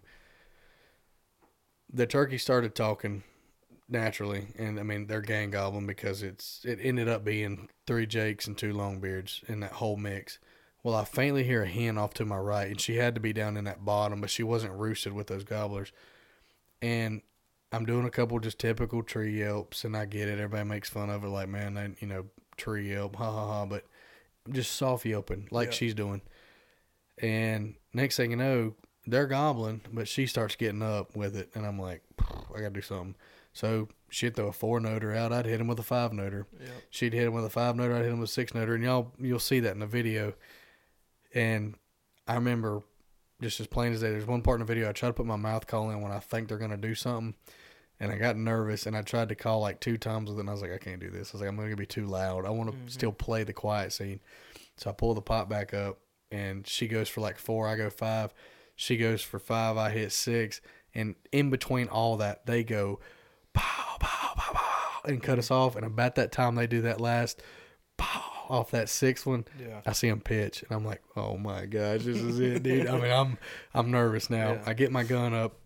The turkey started talking naturally, and I mean they're gang gobbling because it's it ended up being three Jakes and two Longbeards in that whole mix. Well, I faintly hear a hen off to my right, and she had to be down in that bottom, but she wasn't roosted with those gobblers. And I'm doing a couple just typical tree yelps, and I get it. Everybody makes fun of it, like, man, that, you know, tree yelp, ha ha ha. But I'm just soft yelping, like Yeah. she's doing. And next thing you know, they're gobbling, but she starts getting up with it, and I'm like, I gotta do something. So she'd throw a four noter out, I'd hit him with a five noter. Yep. She'd hit him with a five noter, I'd hit him with a six noter, and y'all you'll see that in the video. And I remember just as plain as day, there's one part in the video I try to put my mouth call in when I think they're gonna do something, and I got nervous and I tried to call like two times with it, and I was like, I can't do this. I was like, I'm gonna be too loud. I want to Mhm. still play the quiet scene. So I pull the pot back up, and she goes for like four, I go five. She goes for five, I hit six, and in between all that, they go pow, pow, pow, pow, and cut us off. And about that time they do that last pow off that sixth one, Yeah. I see them pitch, and I'm like, oh my gosh, this is it, dude. I mean, I'm I'm nervous now. Yeah. I get my gun up,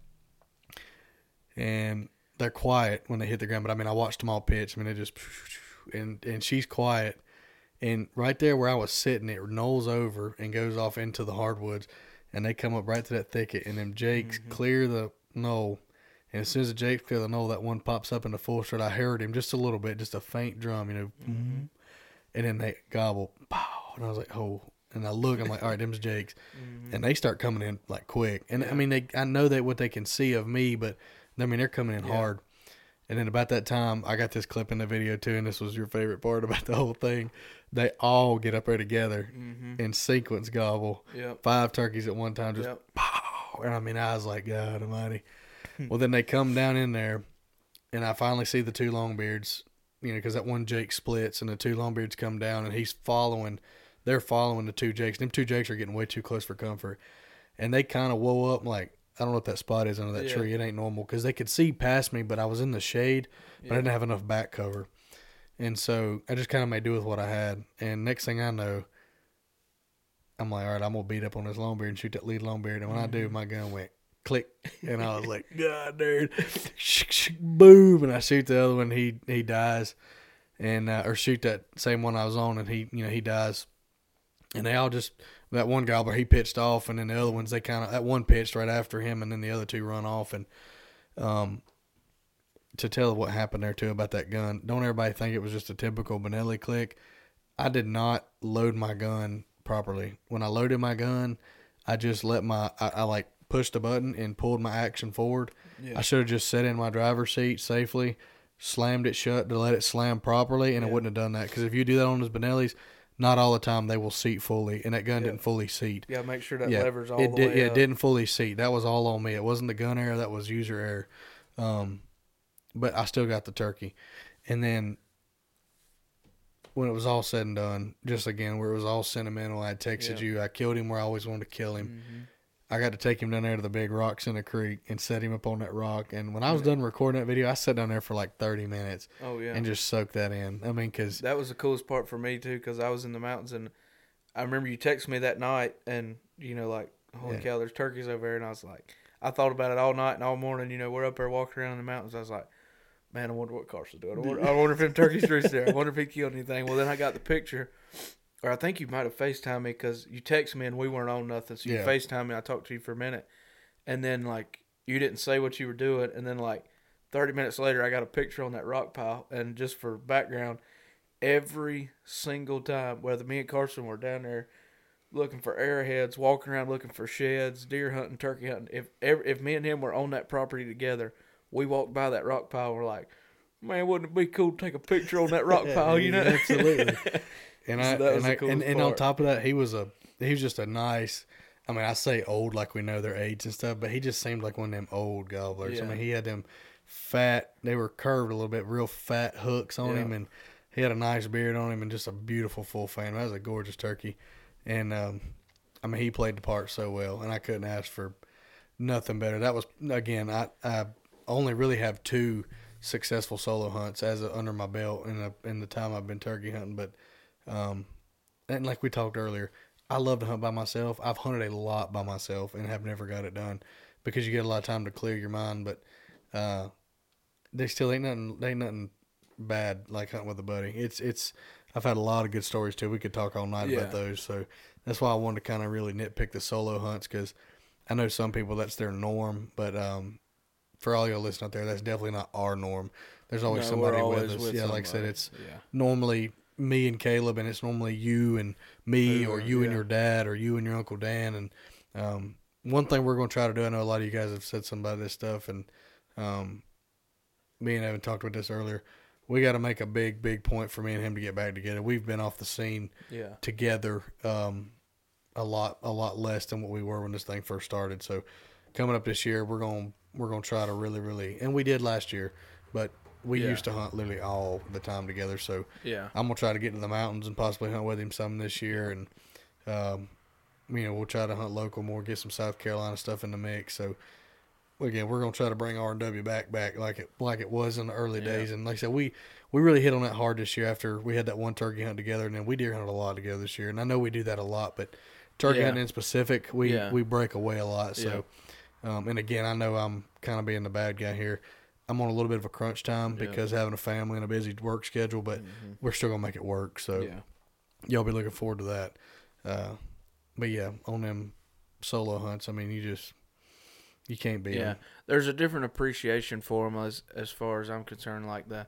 and they're quiet when they hit the ground. But I mean, I watched them all pitch. I mean, they just and and she's quiet, and right there where I was sitting, it knolls over and goes off into the hardwoods, and they come up right to that thicket, and them Jakes Mhm. clear the knoll. And as soon as the Jakes clear the knoll, that one pops up in the full strut. I heard him just a little bit, just a faint drum, you know. Mhm. And then they gobble, pow, and I was like, oh. And I look, I'm like, all right, them's Jakes. Mhm. And they start coming in like quick. And I Yeah. mean, they I know that what they can see of me, but I mean, they're coming in Yeah. hard. And then about that time, I got this clip in the video too, and this was your favorite part about the whole thing. They all get up there together Mhm. in sequence gobble. Yep. Five turkeys at one time, just Yep. pow. And I mean, I was like, God almighty. Well, then they come down in there, and I finally see the two Longbeards, you know, because that one Jake splits, and the two Longbeards come down, and he's following. They're following the two Jakes. Them two Jakes are getting way too close for comfort. And they kind of whoa up like, I don't know what that spot is under that Yeah. tree. It ain't normal because they could see past me, but I was in the shade, but I Yeah. didn't have enough back cover. And so I just kind of made do with what I had. And next thing I know, I'm like, all right, I'm going to beat up on this Longbeard and shoot that lead Longbeard. And when I do, Mhm. my gun went click. And I was like, God, dude. Boom. And I shoot the other one. He, he dies. And, uh, or shoot that same one I was on, and he, you know, he dies. And they all just, that one gobbler, he pitched off, and then the other ones, they kind of, that one pitched right after him, and then the other two run off. And um, to tell what happened there, too, about that gun, don't everybody think it was just a typical Benelli click. I did not load my gun properly. When I loaded my gun, I just let my, I, I like pushed the button and pulled my action forward. Yeah. I should have just sat in my driver's seat safely, slammed it shut to let it slam properly, and Yeah. it wouldn't have done that. Because if you do that on those Benellis, not all the time they will seat fully, and that gun Yeah. didn't fully seat. Yeah. Make sure that yeah, lever's all it the did. way Yeah, up. it didn't fully seat. That was all on me. It wasn't the gun error. That was user error. Um, but I still got the turkey. And then when it was all said and done, just again where it was all sentimental, I texted Yeah. you. I killed him where I always wanted to kill him. Mhm. I got to take him down there to the big rocks in the creek and set him up on that rock. And when I was Yeah. done recording that video, I sat down there for like thirty minutes Oh yeah. and just soaked that in. I mean, because That was the coolest part for me too, because I was in the mountains and I remember you texted me that night, and you know, like, holy Yeah. cow, there's turkeys over there, and I was like, I thought about it all night and all morning. You know, we're up there walking around in the mountains. I was like, man, I wonder what Carson's doing. I wonder, I wonder if them turkeys roosted there. I wonder if he killed anything. Well, then I got the picture. Or I think you might have FaceTimed me because you texted me and we weren't on nothing. So you Yeah. FaceTimed me. I talked to you for a minute. And then, like, you didn't say what you were doing. And then, like, thirty minutes later, I got a picture on that rock pile. And just for background, every single time, whether me and Carson were down there looking for arrowheads, walking around looking for sheds, deer hunting, turkey hunting, if ever, if me and him were on that property together, we walked by that rock pile and we're like, man, wouldn't it be cool to take a picture on that rock pile, you know? Absolutely. And So I that was and, the I, coolest and, and on part. top of that, he was a he was just a nice. I mean, I say old like we know their age and stuff, but he just seemed like one of them old gobblers. I Yeah. mean, he had them fat. They were curved a little bit, real fat hooks on Yeah. him, and he had a nice beard on him, and just a beautiful full fan. That was a gorgeous turkey, and um, I mean, he played the part so well, and I couldn't ask for nothing better. That was again, I I only really have two successful solo hunts as a, under my belt in the in the time I've been turkey hunting, but. Um, and like we talked earlier, I love to hunt by myself. I've hunted a lot by myself and have never got it done because you get a lot of time to clear your mind. But uh, they still ain't nothing. They ain't nothing bad like hunting with a buddy. It's it's. I've had a lot of good stories too. We could talk all night Yeah. about those. So that's why I wanted to kind of really nitpick the solo hunts because I know some people that's their norm, but um, for all y'all listening out there, that's definitely not our norm. There's always No, somebody we're with always us. with yeah, like I said, somebody. it's Yeah. normally me and Caleb, and it's normally you and me, Who or are- you and yeah. your dad, or you and your Uncle Dan. And um, one thing we're going to try to do, I know a lot of you guys have said something about this stuff, and um, me and Evan talked about this earlier. We got to make a big, big point for me and him to get back together. We've been off the scene Yeah. together um, a lot, a lot less than what we were when this thing first started. So coming up this year, we're going we're going to try to really, really, and we did last year, but we Yeah. used to hunt literally all the time together. So Yeah. I'm gonna try to get to the mountains and possibly hunt with him some this year, and um, you know we'll try to hunt local more, get some South Carolina stuff in the mix. So again, we're gonna try to bring R and W back, back like it like it was in the early Yeah. days. And like I said, we we really hit on that hard this year after we had that one turkey hunt together, and then we deer hunted a lot together this year. And I know we do that a lot, but turkey Yeah. hunting in specific, we Yeah. we break away a lot. So, um, and again, I know I'm kind of being the bad guy here. I'm on a little bit of a crunch time Yeah. because having a family and a busy work schedule, but Mhm. we're still gonna make it work. So Yeah. y'all be looking forward to that. Uh, but yeah, on them solo hunts, I mean, you just you can't beat Yeah, them. there's a different appreciation for them as as far as I'm concerned. Like that.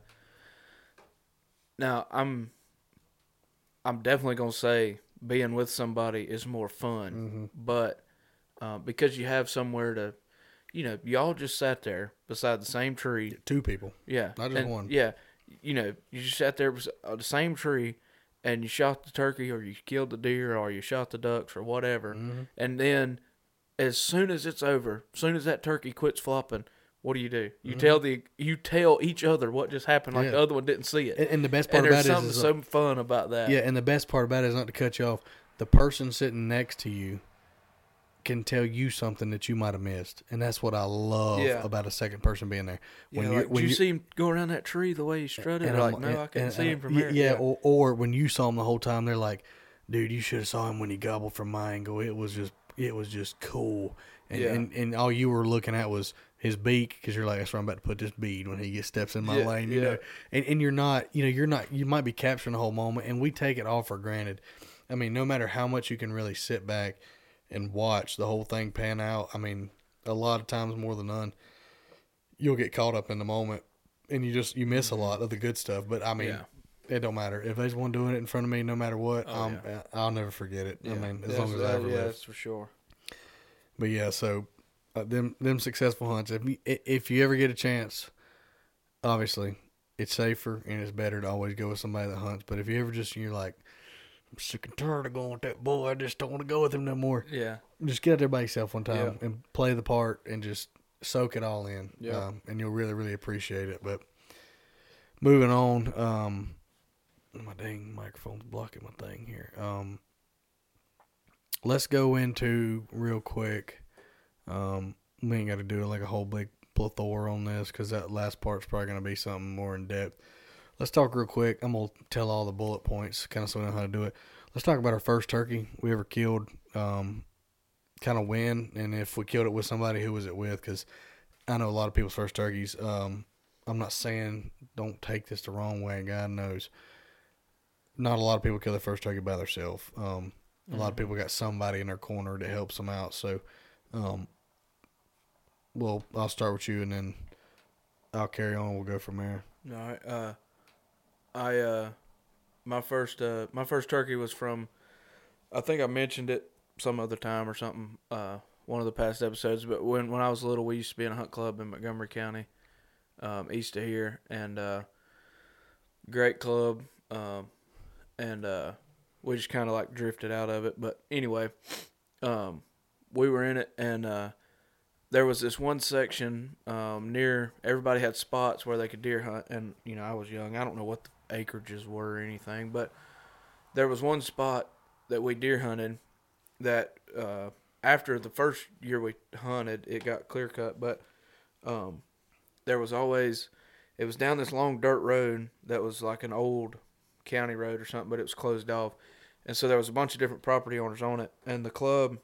Now I'm, I'm definitely gonna say being with somebody is more fun, Mm-hmm. but uh, because you have somewhere to, you know, y'all just sat there beside the same tree. Two people. Yeah, Not just and, one. Yeah, you know, you just sat there beside the same tree, and you shot the turkey, or you killed the deer, or you shot the ducks, or whatever, Mm-hmm. and then as soon as it's over, as soon as that turkey quits flopping, what do you do? You Mhm. tell the you tell each other what just happened, like Yeah. the other one didn't see it. And, and the best And part there's about it something is, is so fun about that. yeah, and the best part about it is not to cut you off. The person sitting next to you can tell you something that you might have missed, and that's what I love Yeah. about a second person being there. When When yeah, you like, when did you you see him go around that tree the way he strutted? and Or I'm- like, no, and- I couldn't and- see him and- from yeah, here. Yeah, or, or when you saw him the whole time, they're like, "Dude, you should have saw him when he gobbled from my angle. It was just, it was just cool." And Yeah. and, and all you were looking at was his beak because you're like, "That's where I'm about to put this bead when he gets steps in my Yeah, lane." You yeah. know, and and you're not, you know, you're not, you might be capturing the whole moment, and we take it all for granted. I mean, no matter how much you can really sit back and watch the whole thing pan out, I mean, a lot of times more than none, you'll get caught up in the moment, and you just you miss a lot of the good stuff. But I mean, Yeah. it don't matter if there's one doing it in front of me, no matter what. Oh, um, I'll never forget it. I Yeah. mean, as That's- long as I that- ever yeah, live. that's for sure. But yeah, so uh, them them successful hunts. If you, i- if you ever get a chance, obviously it's safer and it's better to always go with somebody that hunts. But if you ever just you're like, I'm sick and tired of going with that boy, I just don't want to go with him no more. Yeah. Just get out there by yourself one time Yeah. and play the part and just soak it all in. Yeah. Um, and you'll really really appreciate it. But moving on, um, my dang microphone's blocking my thing here. Um, let's go into real quick. Um, we ain't got to do like a whole big plethora on this because that last part's probably going to be something more in depth. Let's talk real quick. I'm going to tell all the bullet points kind of so we know how to do it. Let's talk about our first turkey we ever killed, um, kind of when, and if we killed it with somebody, who was it with? Because I know a lot of people's first turkeys. Um, I'm not saying don't take this the wrong way. God knows, not a lot of people kill their first turkey by themselves. Um, a mm-hmm. lot of people got somebody in their corner that helps them out. So, um, well, I'll start with you, and then I'll carry on. We'll go from there. All right. Uh, I uh, my first uh, my first turkey was from. I think I mentioned it some other time or something. Uh, one of the past episodes, but when when I was little, we used to be in a hunt club in Montgomery County, um, east of here, and uh, great club. Um, and uh, we just kind of like drifted out of it. But anyway, um, we were in it, and uh, there was this one section um, near. Everybody had spots where they could deer hunt, and you know I was young. I don't know what the acreages were or anything, but there was one spot that we deer hunted that uh, after the first year we hunted, it got clear cut, but um, there was always it was down this long dirt road that was like an old county road or something, but it was closed off, and so there was a bunch of different property owners on it, and the club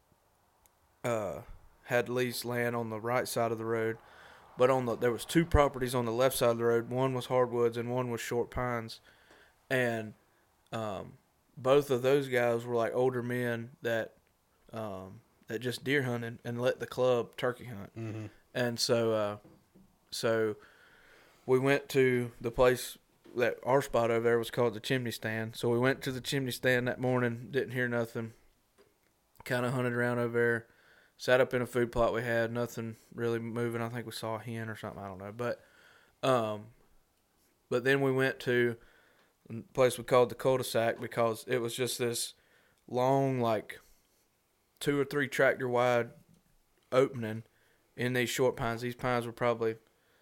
uh, had leased land on the right side of the road, but on the there was two properties on the left side of the road. One was hardwoods and one was short pines, and um, both of those guys were like older men that um, that just deer hunted and let the club turkey hunt, mm-hmm. and so uh, so we went to the place. That our spot over there was called the Chimney Stand. So we went to the Chimney Stand that morning, didn't hear nothing, kind of hunted around over there, sat up in a food plot we had, nothing really moving. I think we saw a hen or something, I don't know. But um, but then we went to a place we called the cul-de-sac because it was just this long, like two or three tractor wide opening in these short pines. These pines were probably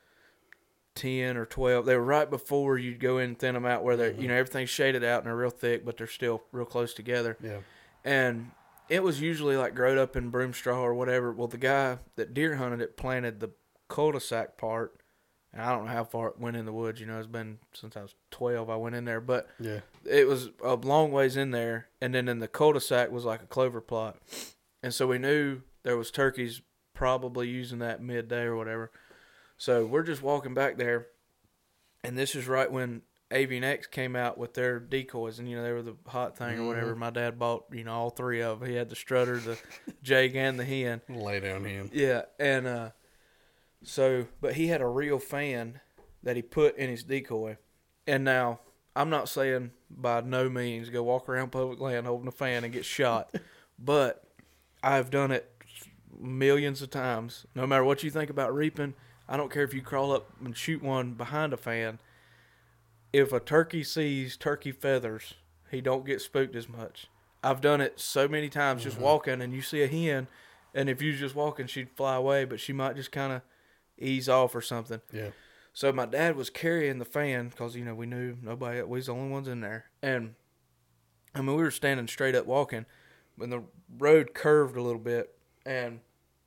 ten or twelve. They were right before you'd go in and thin them out where they're, mm-hmm. you know, everything's shaded out and they're real thick, but they're still real close together. Yeah. And it was usually like growed up in broom straw or whatever. Well, the guy that deer hunted it planted the cul-de-sac part, and I don't know how far it went in the woods. You know, it's been since I was twelve I went in there, but yeah, it was a long ways in there. And then in the cul-de-sac was like a clover plot. And so we knew there was turkeys probably using that midday or whatever. So we're just walking back there, and this is right when Avian X came out with their decoys, and, you know, they were the hot thing mm-hmm. or whatever. My dad bought, you know, all three of them. He had the strutter, the jake, and the hen. Lay down hen. Yeah, and uh, so, but he had a real fan that he put in his decoy. And now, I'm not saying by no means go walk around public land holding a fan and get shot, but I've done it millions of times. No matter what you think about reaping, I don't care if you crawl up and shoot one behind a fan. If a turkey sees turkey feathers, he don't get spooked as much. I've done it so many times, mm-hmm. just walking, and you see a hen, and if you was just walking, she'd fly away, but she might just kind of ease off or something. Yeah. So my dad was carrying the fan because, you know, we knew nobody, we was the only ones in there. And, I mean, we were standing straight up walking, when the road curved a little bit, and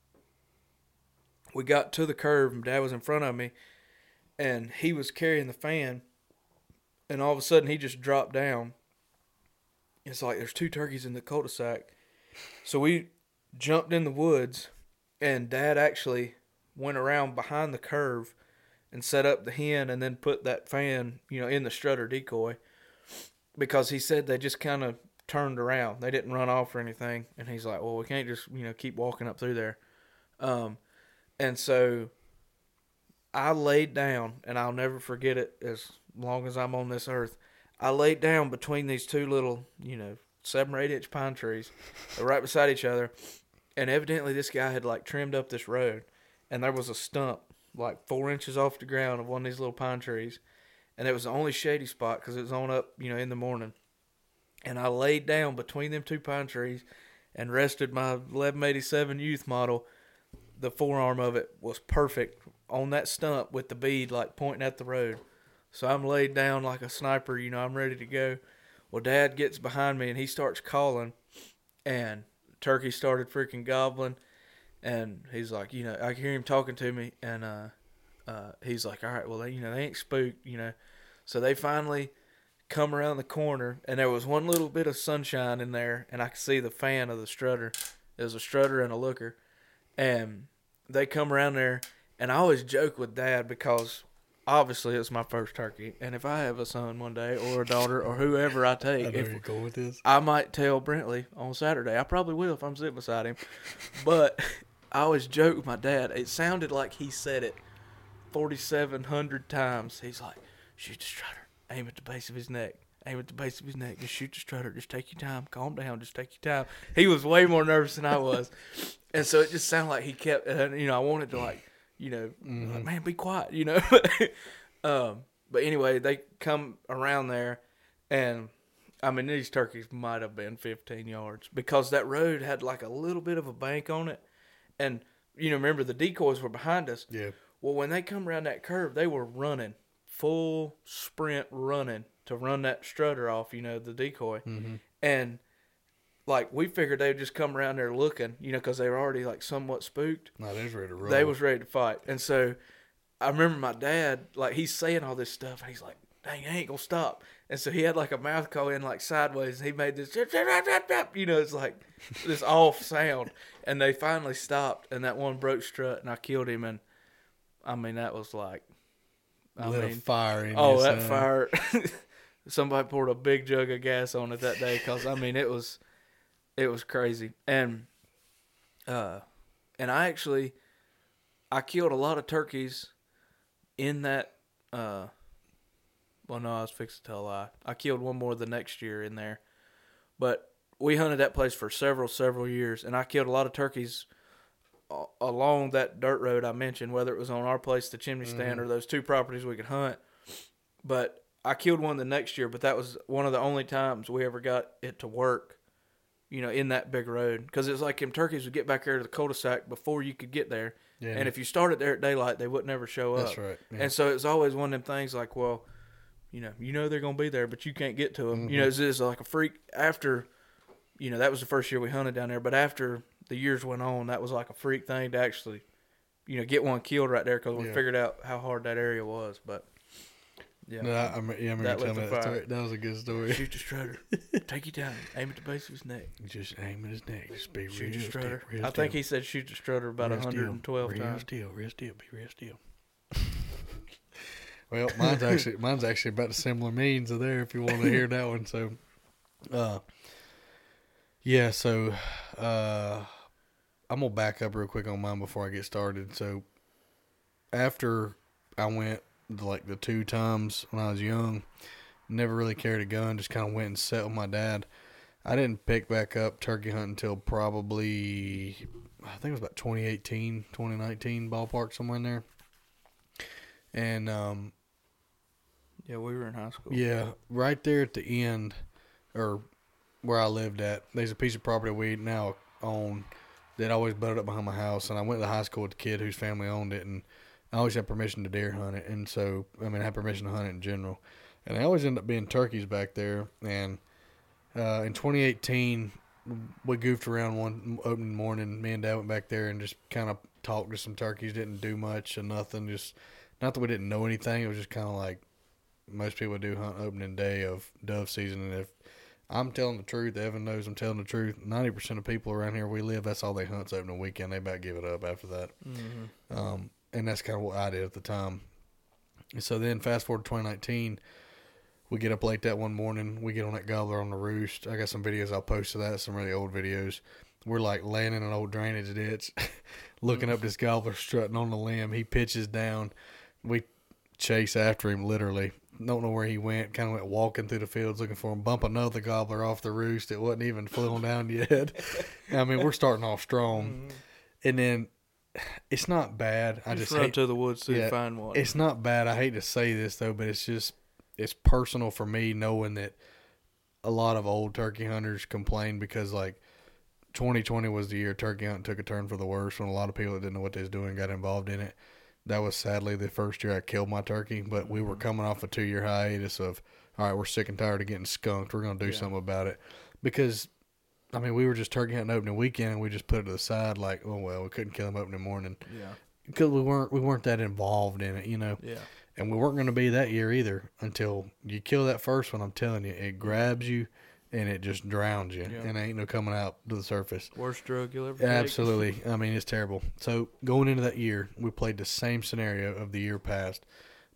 we got to the curve, and Dad was in front of me, and he was carrying the fan, and all of a sudden he just dropped down. It's like there's two turkeys in the cul-de-sac. So we jumped in the woods, and Dad actually went around behind the curve and set up the hen and then put that fan, you know, in the strutter decoy, because he said they just kind of turned around. They didn't run off or anything. And he's like, well, we can't just, you know, keep walking up through there. Um, And so I laid down, and I'll never forget it as long as I'm on this earth. I laid down between these two little, you know, seven or eight inch pine trees. They're right beside each other. And evidently this guy had like trimmed up this road, and there was a stump like four inches off the ground of one of these little pine trees. And it was the only shady spot because it was on up, you know, in the morning. And I laid down between them two pine trees and rested my eleven eighty-seven youth model. The forearm of it was perfect on that stump with the bead like pointing at the road. So I'm laid down like a sniper, you know, I'm ready to go. Well, Dad gets behind me and he starts calling, and turkey started freaking gobbling, and he's like, you know, I can hear him talking to me, and uh, uh, he's like, all right, well, they, you know, they ain't spooked, you know. So they finally come around the corner, and there was one little bit of sunshine in there, and I could see the fan of the strutter. It was a strutter and a looker, and they come around there, and I always joke with Dad because obviously it's my first turkey, and if I have a son one day or a daughter or whoever I take, I know if, where you're going with this. I might tell Brentley on Saturday. I probably will if I'm sitting beside him. But I always joke with my dad. It sounded like he said it forty-seven hundred times. He's like, shoot the strutter, aim at the base of his neck. Aim at the base of his neck. Just shoot the strutter. Just take your time. Calm down. Just take your time. He was way more nervous than I was. And so it just sounded like he kept, uh, you know, I wanted to like, you know, Mm-hmm. like, man, be quiet, you know. um, but anyway, they come around there, and I mean, these turkeys might have been fifteen yards because that road had like a little bit of a bank on it. And, you know, remember the decoys were behind us. Yeah. Well, when they come around that curve, they were running, full sprint running to run that strutter off, you know, the decoy. Mm-hmm. And, like, we figured they would just come around there looking, you know, because they were already, like, somewhat spooked. No, they was ready to roll. They was ready to fight. And so I remember my dad, like, he's saying all this stuff, and he's like, dang, I ain't going to stop. And so he had, like, a mouth call in, like, sideways, and he made this, you know, it's like this off sound. And they finally stopped, and that one broke strut, and I killed him. And, I mean, that was like, I Lit mean, a fire in oh, you, that son. fire. Somebody poured a big jug of gas on it that day because, I mean, it was it was crazy. And uh, and I actually, I killed a lot of turkeys in that, uh, well, no, I was fixing to tell a lie. I killed one more the next year in there. But we hunted that place for several, several years, and I killed a lot of turkeys a- along that dirt road I mentioned, whether it was on our place, the Chimney Stand, Mhm. or those two properties we could hunt. But I killed one the next year, but that was one of the only times we ever got it to work, you know, in that big road. Because it's like them turkeys would get back there to the cul-de-sac before you could get there. Yeah. And if you started there at daylight, they would never show up. That's right. Yeah. And so it's always one of them things like, well, you know, you know they're going to be there, but you can't get to them. Mhm. You know, it's, it's like a freak. After, you know, that was the first year we hunted down there. But after the years went on, that was like a freak thing to actually, you know, get one killed right there because we Yeah. figured out how hard that area was. But, yeah. No, I, I, mean- yeah, I remember That you lit telling me the that fire. story. That was a good story. Shoot the strutter. Take your time. Aim at the base of his neck. Just aim at his neck. Just be Shoot real the still. strutter. Real I think still. he said shoot the strutter about Real one hundred twelve still. times. Real still. Real still. Be real still. Well, mine's actually mine's actually about the similar means of there. If you want to hear that one, so, uh, yeah. So, uh, I'm gonna back up real quick on mine before I get started. So, after I went like the two times when I was young, never really carried a gun. Just kind of went and sat with my dad. I didn't pick back up turkey hunting until probably I think it was about twenty eighteen, twenty nineteen ballpark, somewhere in there. And um, Yeah, we were in high school. yeah, right there at the end, or where I lived at, there's a piece of property we now own that always butted up behind my house. And I went to high school with the kid whose family owned it, and I always had permission to deer hunt it. And so, I mean, I had permission to hunt it in general. And they always end up being turkeys back there. And uh, in twenty eighteen, we goofed around one opening morning. Me and Dad went back there and just kind of talked to some turkeys. Didn't do much or nothing. Just not that we didn't know anything. It was just kind of like most people do hunt opening day of dove season. And if I'm telling the truth, Evan knows I'm telling the truth. ninety percent of people around here we live, that's all they hunt's opening weekend. They about give it up after that. Mm-hmm. Um, and that's kind of what I did at the time. And so then fast forward to twenty nineteen, we get up late that one morning. We get on that gobbler on the roost. I got some videos I'll post of that, some really old videos. We're like laying in an old drainage ditch, looking up this gobbler strutting on the limb. He pitches down. We chase after him literally. Don't know where he went. Kind of went walking through the fields looking for him. Bump another gobbler off the roost. It wasn't even flown down yet. I mean, we're starting off strong. Mm-hmm. And then it's not bad. I Just, just run hate, to the woods to yeah, find one. it's not bad. I hate to say this though, but it's just it's personal for me knowing that a lot of old turkey hunters complain because like twenty twenty was the year turkey hunting took a turn for the worse when a lot of people that didn't know what they was doing got involved in it. That was sadly the first year I killed my turkey, but we were coming off a two year hiatus of all right, we're sick and tired of getting skunked. We're gonna do Yeah. something about it because. I mean, we were just turkey hunting opening weekend, and we just put it to the side, like, oh well, we couldn't kill him opening morning yeah. because we weren't we weren't that involved in it, you know. Yeah. And we weren't going to be that year either until you kill that first one. I'm telling you, it grabs you and it just drowns you, Yeah. and ain't no coming out to the surface. Worst drug you'll ever take. Absolutely. I mean, it's terrible. So going into that year, we played the same scenario of the year past.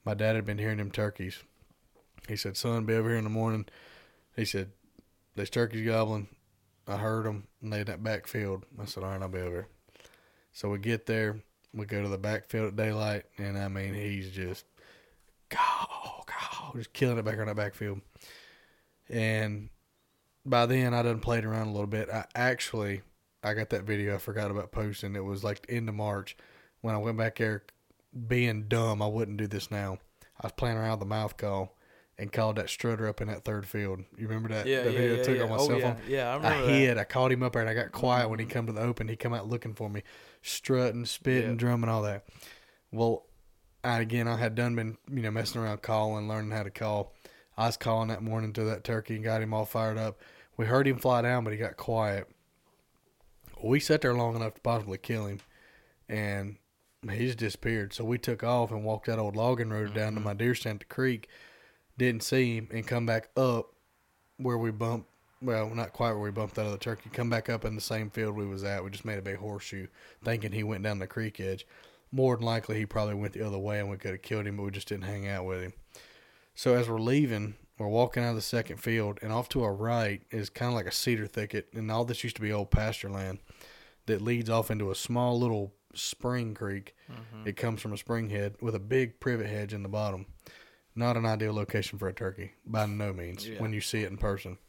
my dad had been hearing them turkeys. He said, son, be over here in the morning. He said, there's turkeys gobbling. I heard them, and they in that backfield. I said, all right, I'll be over here. So we get there. We go to the backfield at daylight, and, I mean, he's just, go, go, just killing it back on that backfield. And by then, I done played around a little bit. I actually, I got that video I forgot about posting. It was like end of March. When I went back there being dumb, I wouldn't do this now. I was playing around with the mouth call and called that strutter up in that third field. You remember that? Yeah, that yeah, video yeah, I took yeah. on my Oh, cell yeah. phone? Yeah, I I remember hid. that. I called him up there, and I got quiet mm-hmm. when he come to the open. He come out looking for me, strutting, spitting, yeah. drumming, all that. Well, I, again, I had done been, you know, messing around calling, learning how to call. I was calling that morning to that turkey and got him all fired up. We heard him fly down, but he got quiet. We sat there long enough to possibly kill him, and he just disappeared. So we took off and walked that old logging road down mm-hmm. to my deer stand at the creek. Didn't see him, and come back up where we bumped. Well, not quite where we bumped out of the turkey. Come back up in the same field we was at. We just made a big horseshoe, thinking he went down the creek edge. More than likely, he probably went the other way, and we could have killed him, but we just didn't hang out with him. So as we're leaving, we're walking out of the second field, and off to our right is kind of like a cedar thicket, and all this used to be old pasture land that leads off into a small little spring creek. Mm-hmm. It comes from a spring head with a big privet hedge in the bottom. Not an ideal location for a turkey, by no means, yeah. when you see it in person.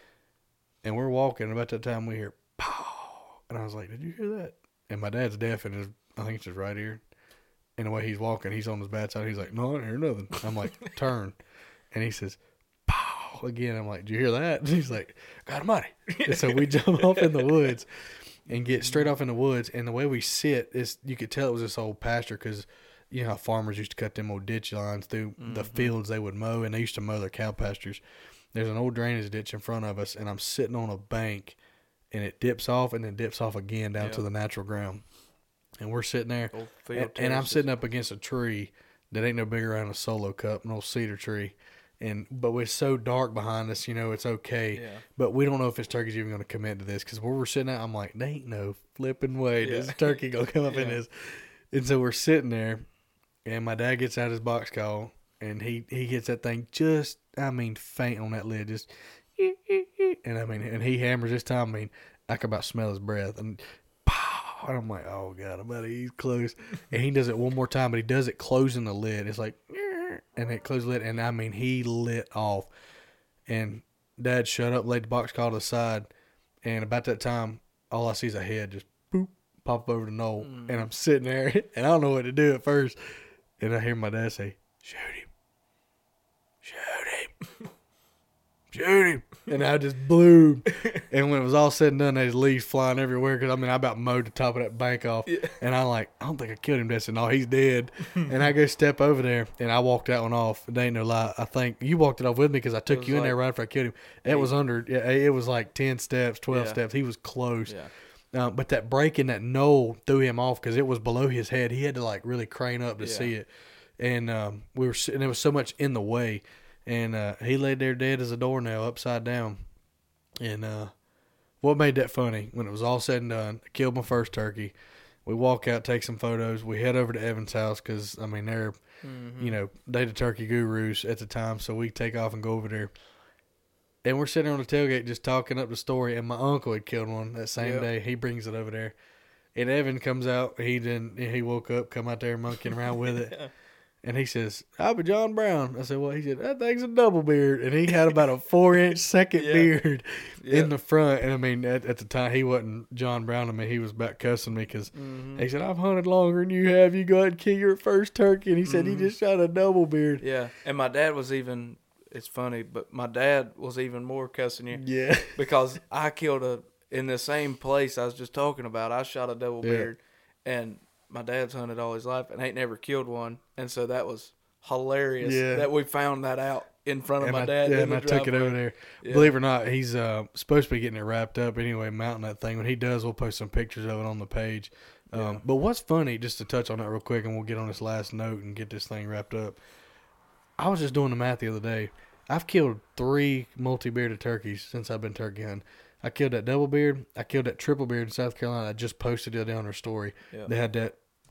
And we're walking, about that time we hear, pow, and I was like, did you hear that? And my dad's deaf, and his, I think it's his right ear. And the way he's walking, he's on his bad side. He's like, no, I didn't hear nothing. I'm like, turn. And he says, pow, again. I'm like, did you hear that? And he's like, God almighty. And so we jump off in the woods and get straight off in the woods. And the way we sit, is you could tell it was this old pasture because you know how farmers used to cut them old ditch lines through mm-hmm. the fields they would mow, and they used to mow their cow pastures. There's an old drainage ditch in front of us, and I'm sitting on a bank, and it dips off and then dips off again down yep. to the natural ground. And we're sitting there, and, and I'm sitting up against a tree that ain't no bigger than a solo cup, an old cedar tree. And but it's so dark behind us, you know, it's okay. Yeah. But we don't know if this turkey's even going to commit to this, because where we're sitting at, I'm like, there ain't no flipping way yeah. this turkey going to come up yeah. in this. And so we're sitting there, and my dad gets out his box call, and he, he gets that thing just, I mean, faint on that lid, just, and I mean, and he hammers this time. I mean, I can about smell his breath, and pow, and I'm like, oh God, I'm about to he's close. And he does it one more time, but he does it closing the lid. It's like, and it closed the lid, and I mean, he lit off. And Dad shut up, laid the box call to the side, and about that time, all I see is a head just boop pop over the knoll, mm. and I'm sitting there, and I don't know what to do at first. And I hear my dad say, shoot him. Shoot him. Shoot him. And I just blew. And when it was all said and done, there's leaves flying everywhere. Because, I mean, I about mowed the top of that bank off. Yeah. And I'm like, I don't think I killed him. Dad said, no, he's dead. And I go step over there, and I walked that one off. They ain't no lie. I think you walked it off with me because I took you like in there right after I killed him. It eight. was under, yeah, it was like ten steps, twelve yeah. steps. He was close. Yeah. Um, but that break in that knoll threw him off because it was below his head. He had to like really crane up to yeah. see it, and um, we were and there was so much in the way, and uh, he laid there dead as a doornail, upside down. And uh, what made that funny when it was all said and done? I killed my first turkey. We walk out, take some photos. We head over to Evan's house because I mean they're, mm-hmm. you know, they the turkey gurus at the time, so we take off and go over there. And we're sitting on the tailgate just talking up the story, and my uncle had killed one that same yep. day. He brings it over there. And Evan comes out. He didn't. He woke up, come out there monkeying around with it. And he says, I'll be John Brown. I said, well, he said, that thing's a double beard. And he had about a four-inch second yeah. beard yeah. in the front. And, I mean, at, at the time, he wasn't John Brown to me. He was about cussing me because mm-hmm. he said, I've hunted longer than you have. You go ahead and kill your first turkey. And he said, mm-hmm. he just shot a double beard. Yeah. And my dad was even... It's funny, but my dad was even more cussing you. Yeah. Because I killed a, in the same place I was just talking about, I shot a double yeah. beard. And my dad's hunted all his life and ain't never killed one. And so that was hilarious yeah. that we found that out in front of and my I, dad. Yeah, and I took it over there. Yeah. Believe it or not, he's uh, supposed to be getting it wrapped up anyway, mounting that thing. When he does, we'll post some pictures of it on the page. Um, yeah. But what's funny, just to touch on that real quick, and we'll get on this last note and get this thing wrapped up. I was just doing the math the other day. I've killed three multi-bearded turkeys since I've been turkey hunting. I killed that double beard. I killed that triple beard in South Carolina. I just posted it on our story. Yeah. They had that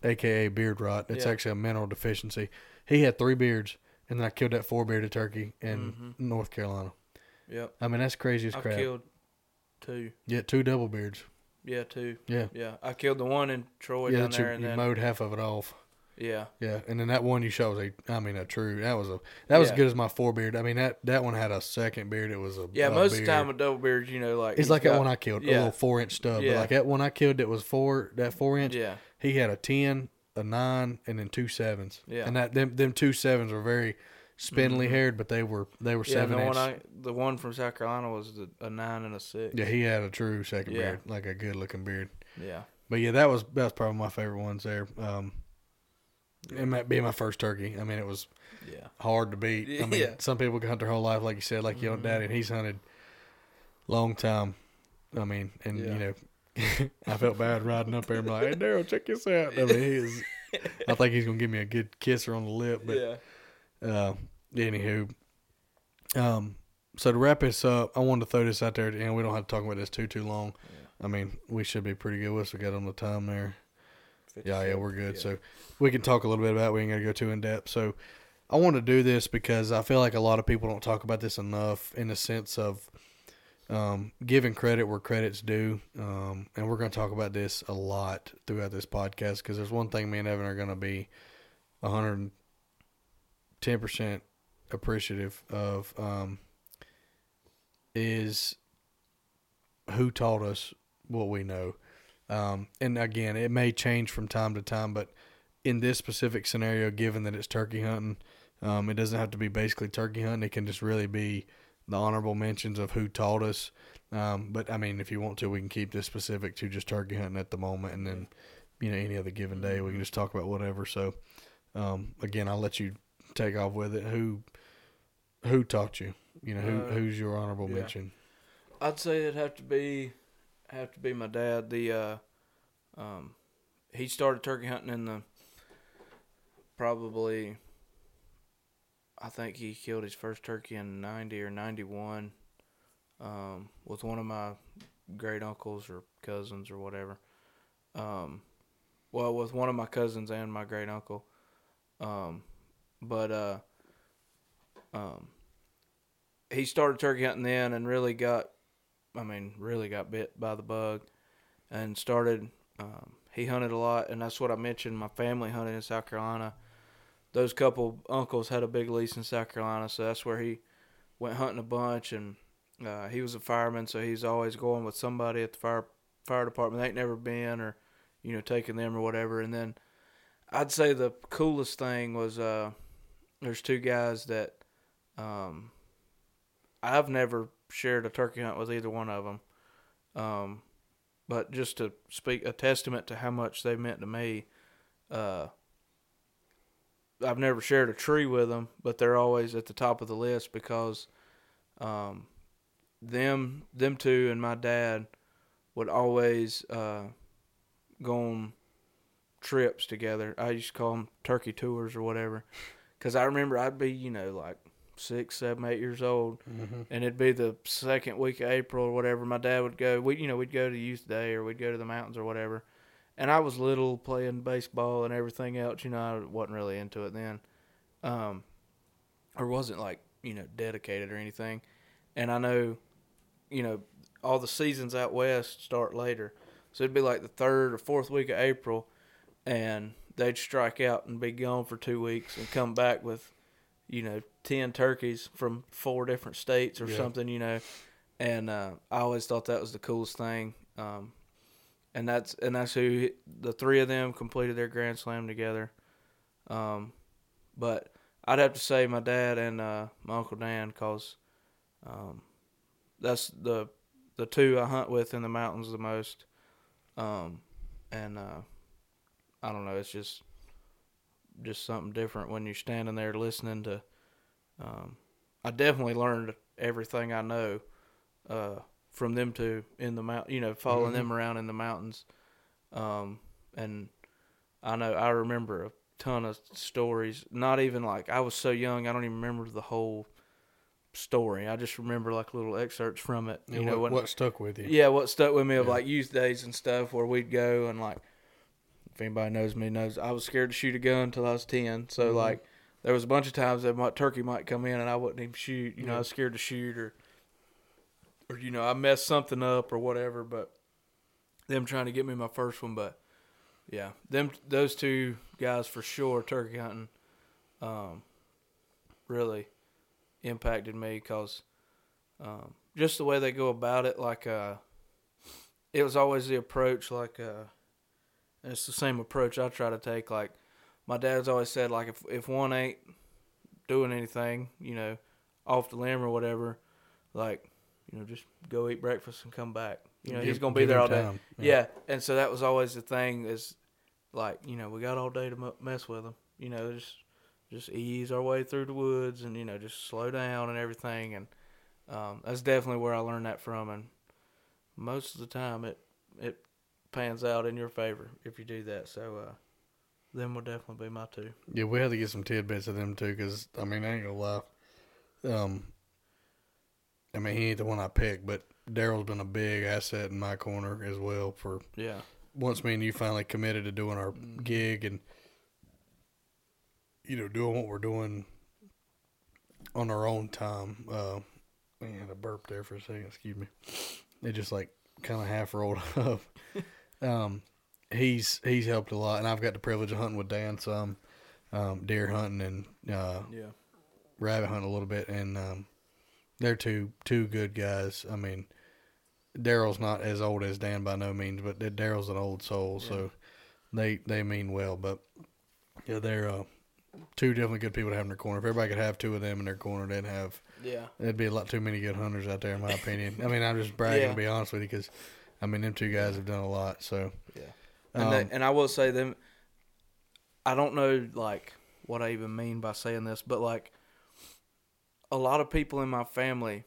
A K A beard rot. It's Yeah. actually a mineral deficiency. He had three beards, and then I killed that four bearded turkey in Mhm. North Carolina. Yep. I mean, that's crazy as I've crap. killed two. Yeah, two double beards. Yeah, two. Yeah. Yeah. I killed the one in Troy Yeah, down that you, there, and you then mowed half of it off. yeah, Yeah, and then that one you shot was a, I mean, a true. That was a that was Yeah. as good as my four beard. I mean, that that one had a second beard. It was a yeah. a Most beard. of the time with double beards, you know, like It's he's like got, that one I killed, a yeah. little four inch stub. But Yeah. like that one I killed, that was four that four inch. Yeah. He had a ten, a nine, and then two sevens. Yeah. And that them them two sevens were very spindly Mhm. haired, but they were they were Yeah, and seven the inch. one I, the one from South Carolina was the, a nine and a six. Yeah, he had a true second Yeah. beard, like a good looking beard. Yeah. But yeah, that was that was probably my favorite ones there. Um, it might be my first turkey. I mean, it was Yeah. hard to beat. I mean, Yeah. some people can hunt their whole life, like you said, like your Mhm. daddy, and he's hunted long time. I mean, and Yeah. you know, I felt bad riding up there and be like, "Hey, Daryl, check this out." I mean, he is. I think he's gonna give me a good kisser on the lip. But yeah. uh, anywho, um, so to wrap this up, I wanted to throw this out there, and we don't have to talk about this too too long. Yeah. I mean, we should be pretty good. What's we got on the time there? Yeah, yeah, fifty-six. we're good. Yeah. So we can talk a little bit about it. We ain't got to go too in depth. So I want to do this because I feel like a lot of people don't talk about this enough in the sense of um, giving credit where credit's due. Um, and we're going to talk about this a lot throughout this podcast because there's one thing me and Evan are going to be one hundred ten percent appreciative of um, is who taught us what we know. Um, and again, it may change from time to time, but in this specific scenario, given that it's turkey hunting, um, it doesn't have to be basically turkey hunting. It can just really be the honorable mentions of who taught us. Um, but I mean, if you want to, we can keep this specific to just turkey hunting at the moment, and then you know any other given day we can just talk about whatever. So um, again, I'll let you take off with it. Who who taught you? You know, who Uh, who's your honorable yeah. mention? I'd say it'd have to be have to be my dad. The uh, um, he started turkey hunting in the probably. I think he killed his first turkey in ninety or ninety-one, um, with one of my great uncles or cousins or whatever. Um, well, with one of my cousins and my great uncle. Um, but uh, um, he started turkey hunting then and really got, I mean, really got bit by the bug, and started. Um, he hunted a lot, and that's what I mentioned. My family hunted in South Carolina. Those couple uncles had a big lease in South Carolina, so that's where he went hunting a bunch. And uh, he was a fireman, so he's always going with somebody at the fire fire department. They ain't never been, or you know, taking them or whatever. And then I'd say the coolest thing was uh, there's two guys that um, I've never shared a turkey hunt with either one of them. Um, but just to speak a testament to how much they meant to me, uh, I've never shared a tree with them, but they're always at the top of the list because um, them them two and my dad would always uh, go on trips together. I used to call them turkey tours or whatever, because I remember I'd be, you know, like six, seven, eight years old, Mm-hmm. and it'd be the second week of April or whatever. My dad would go. We, you know, we'd go to youth day or we'd go to the mountains or whatever. And I was little, playing baseball and everything else. You know, I wasn't really into it then, um, or wasn't like you know dedicated or anything. And I know, you know, all the seasons out west start later, so it'd be like the third or fourth week of April, and they'd strike out and be gone for two weeks and come back with, you know, ten turkeys from four different states or Yeah. something. You know, and uh, I always thought that was the coolest thing. Um, And that's and that's who the three of them completed their Grand Slam together. Um, but I'd have to say my dad and uh, my Uncle Dan, cause um, that's the the two I hunt with in the mountains the most. Um, and uh, I don't know, it's just just something different when you're standing there listening to. Um, I definitely learned everything I know. Uh, from them two in the mount, you know, following Mhm. them around in the mountains. Um, and I know, I remember a ton of stories, not even like, I was so young, I don't even remember the whole story. I just remember like little excerpts from it, you Yeah, know, what, when, what stuck with you? yeah, what stuck with me of Yeah. like youth days and stuff where we'd go and like if anybody knows me, knows I was scared to shoot a gun until I was ten. So, Mm-hmm. like, there was a bunch of times that my turkey might come in and I wouldn't even shoot. You know, Yeah. I was scared to shoot or, or you know, I messed something up or whatever. But them trying to get me my first one. But, yeah, them those two guys for sure, turkey hunting, um, really impacted me because um, just the way they go about it, like, uh, it was always the approach, like, uh, and it's the same approach I try to take. Like, my dad's always said, like, if if one ain't doing anything, you know, off the limb or whatever, like, you know, just go eat breakfast and come back. You know, Give- he's gonna be give there him all day. time. Yeah. and so that was always the thing is, like, you know, we got all day to m- mess with them. You know, just just ease our way through the woods and, you know, just slow down and everything. And um, that's definitely where I learned that from. And most of the time it it pans out in your favor if you do that. So uh, them would definitely be my two. Yeah, we had to get some tidbits of them too, because I mean, I ain't gonna lie. Um, I mean, he ain't the one I picked, but Daryl's been a big asset in my corner as well. For Yeah. once me and you finally committed to doing our Mhm. gig and you know doing what we're doing on our own time. Uh, man, I had a burp there for a second. Excuse me. It just like kind of half rolled up. um, he's he's helped a lot, and I've got the privilege of hunting with Dan some, um, deer hunting and uh, Yeah. rabbit hunting a little bit, and um, they're two two good guys. I mean, Daryl's not as old as Dan by no means, but Daryl's an old soul, Yeah. so they they mean well. But yeah, they're uh, two definitely good people to have in their corner. If everybody could have two of them in their corner, they'd have Yeah. there'd be a lot too many good hunters out there, in my opinion. I mean, I'm just bragging Yeah. to be honest with you, because I mean, them two guys have done a lot. So Yeah. And um, they, and I will say them. I don't know like what I even mean by saying this, but like a lot of people in my family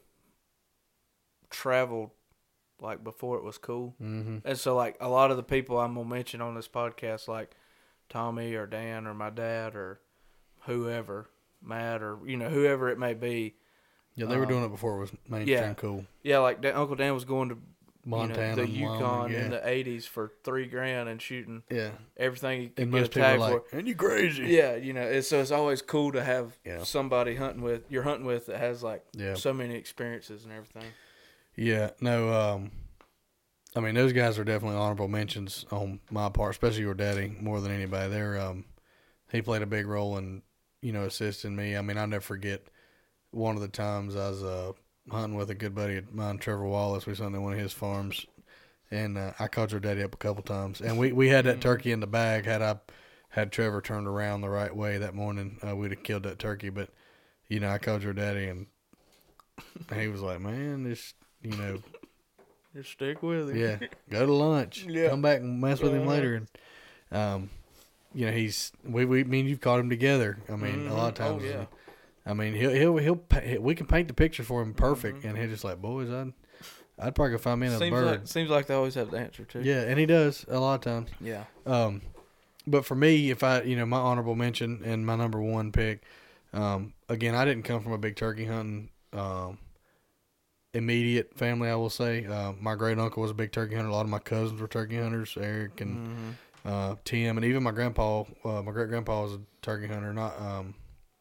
traveled like before it was cool, mm-hmm. and so like a lot of the people I'm gonna mention on this podcast, like Tommy or Dan or my dad or whoever, Matt or you know whoever it may be. Yeah, they were um, doing it before it was mainstream yeah. cool. Yeah, like Dan, Uncle Dan was going to Montana, you know, the and Yukon Wyoming, yeah. in the eighties for three grand and shooting Yeah, everything you could and get a most people are tag like, for. "And you crazy?" Yeah, you know, it's, so it's always cool to have Yeah. somebody hunting with you're hunting with that has like Yeah. so many experiences and everything. Yeah, no, um, I mean, those guys are definitely honorable mentions on my part, especially your daddy, more than anybody. They're, um, he played a big role in, you know, assisting me. I mean, I'll never forget one of the times I was uh, hunting with a good buddy of mine, Trevor Wallace. We was hunting at one of his farms, and uh, I called your daddy up a couple times. And we, we had that turkey in the bag. Had I had Trevor turned around the right way that morning, uh, we'd have killed that turkey. But, you know, I called your daddy, and he was like, man, this, you know, Just stick with it. yeah, go to lunch. Yeah. Come back and mess with him Uh-huh. later. And, um, you know, he's we we mean you've caught him together. I mean, a lot of Mhm. Oh, times. yeah. I mean, he'll he'll he'll pa- we can paint the picture for him perfect, Mhm. and he's just like, boys, I'd I'd probably go find me another Seems bird. like seems like they always have the answer too. Yeah, and he does a lot of times. Yeah. Um, but for me, if I, you know, my honorable mention and my number one pick, um, again, I didn't come from a big turkey hunting, um, immediate family, I will say. Uh, my great uncle was a big turkey hunter. A lot of my cousins were turkey hunters, Eric and, Mhm. uh, Tim, and even my grandpa, uh, my great grandpa was a turkey hunter, not, um,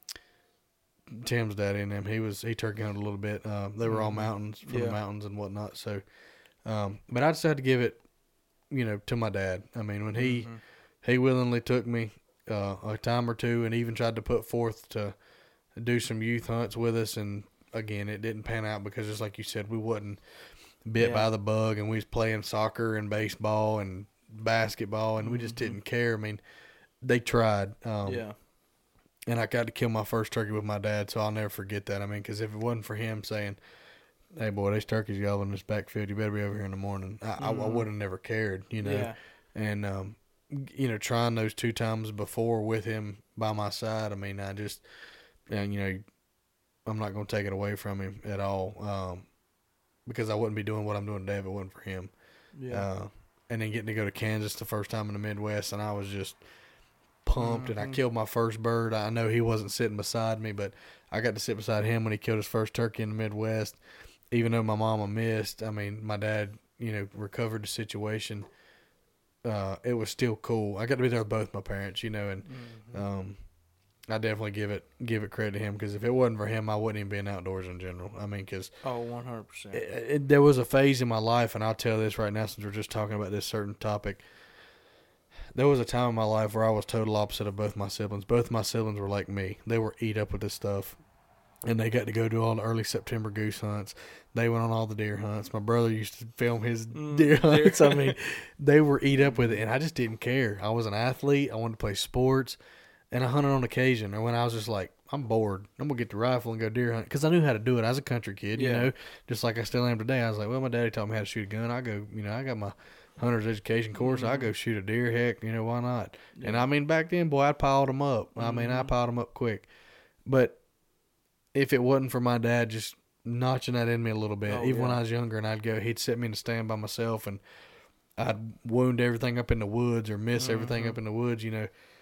Tim's daddy and them. He was, he turkey hunted a little bit. Uh, they were all Mhm. mountains, from Yeah. the mountains and whatnot. So, um, but I decided to give it, you know, to my dad. I mean, when he, Mhm. he willingly took me uh, a time or two, and even tried to put forth to do some youth hunts with us. And again, it didn't pan out because, just like you said, we wasn't bit Yeah. by the bug, and we was playing soccer and baseball and basketball, and we just Mhm. didn't care. I mean, they tried. Um, Yeah. And I got to kill my first turkey with my dad, so I'll never forget that. I mean, because if it wasn't for him saying, "Hey, boy, these turkeys gobbling this backfield. You better be over here in the morning," I, I, I Mhm. would have never cared, you know. Yeah. And um, you know, trying those two times before with him by my side, I mean, I just, and you know, I'm not going to take it away from him at all, um, because I wouldn't be doing what I'm doing today if it wasn't for him. Yeah. Uh, and then getting to go to Kansas the first time in the Midwest, and I was just pumped, and I Mhm. killed my first bird. I know he wasn't sitting beside me, but I got to sit beside him when he killed his first turkey in the Midwest. Even though my mama missed, I mean, my dad, you know, recovered the situation. uh, it was still cool. I got to be there with both my parents, you know, and Mm-hmm. um, I definitely give it give it credit to him because if it wasn't for him, I wouldn't even be in outdoors in general. I mean, because Oh, one hundred percent. there was a phase in my life, and I'll tell this right now since we're just talking about this certain topic. There was a time in my life where I was total opposite of both my siblings. Both my siblings were like me. They were eat up with this stuff. And they got to go do all the early September goose hunts. They went on all the deer hunts. My brother used to film his Mm, deer deer. hunts. I mean, they were eat up with it, and I just didn't care. I was an athlete. I wanted to play sports, and I hunted on occasion. Or when I was just like, I'm bored, I'm gonna get the rifle and go deer hunt because I knew how to do it. I was a country kid, you Yeah. know, just like I still am today. I was like, well, my daddy taught me how to shoot a gun. I go, you know, I got my hunter's education course. I go shoot a deer. Heck, you know, why not? And Yeah. I mean, back then, boy, I piled them up. I mean, I Mhm. piled them up quick, but if it wasn't for my dad just notching that in me a little bit, Oh, even when yeah. I was younger, and I'd go, he'd set me in a stand by myself, and I'd wound everything up in the woods or miss everything Mhm. up in the woods, you know,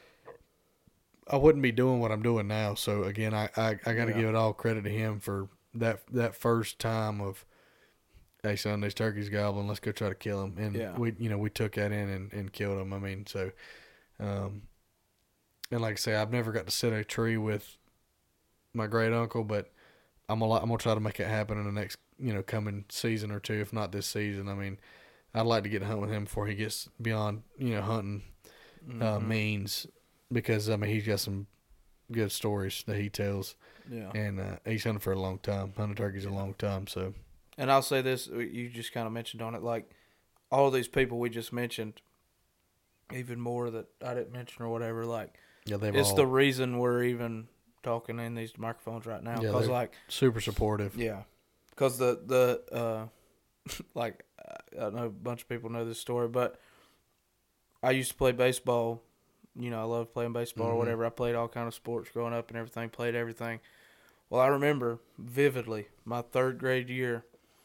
I wouldn't be doing what I'm doing now. So again, I I, I got to Yeah. give it all credit to him for that that first time of, hey son, these turkeys gobbling, let's go try to kill them, and Yeah. we you know we took that in and, and killed them. I mean, so, um, and like I say, I've never got to sit a tree with my great uncle, but I'm gonna I'm gonna try to make it happen in the next you know coming season or two, if not this season. I mean, I'd like to get to hunt with him before he gets beyond you know hunting uh, Mhm. means, because I mean he's got some good stories that he tells, Yeah. and uh, he's hunted for a long time, hunted turkeys a long time. So And I'll say this: you just kind of mentioned on it, like all these people we just mentioned, even more that I didn't mention or whatever. Like yeah, they've it's all the reason we're even talking in these microphones right now. Yeah, Cause they're- like super supportive. yeah, cause the the uh, like I know a bunch of people know this story, but I used to play baseball. You know, I love playing baseball Mhm. or whatever. I played all kind of sports growing up and everything. Played everything. Well, I remember vividly my third grade year.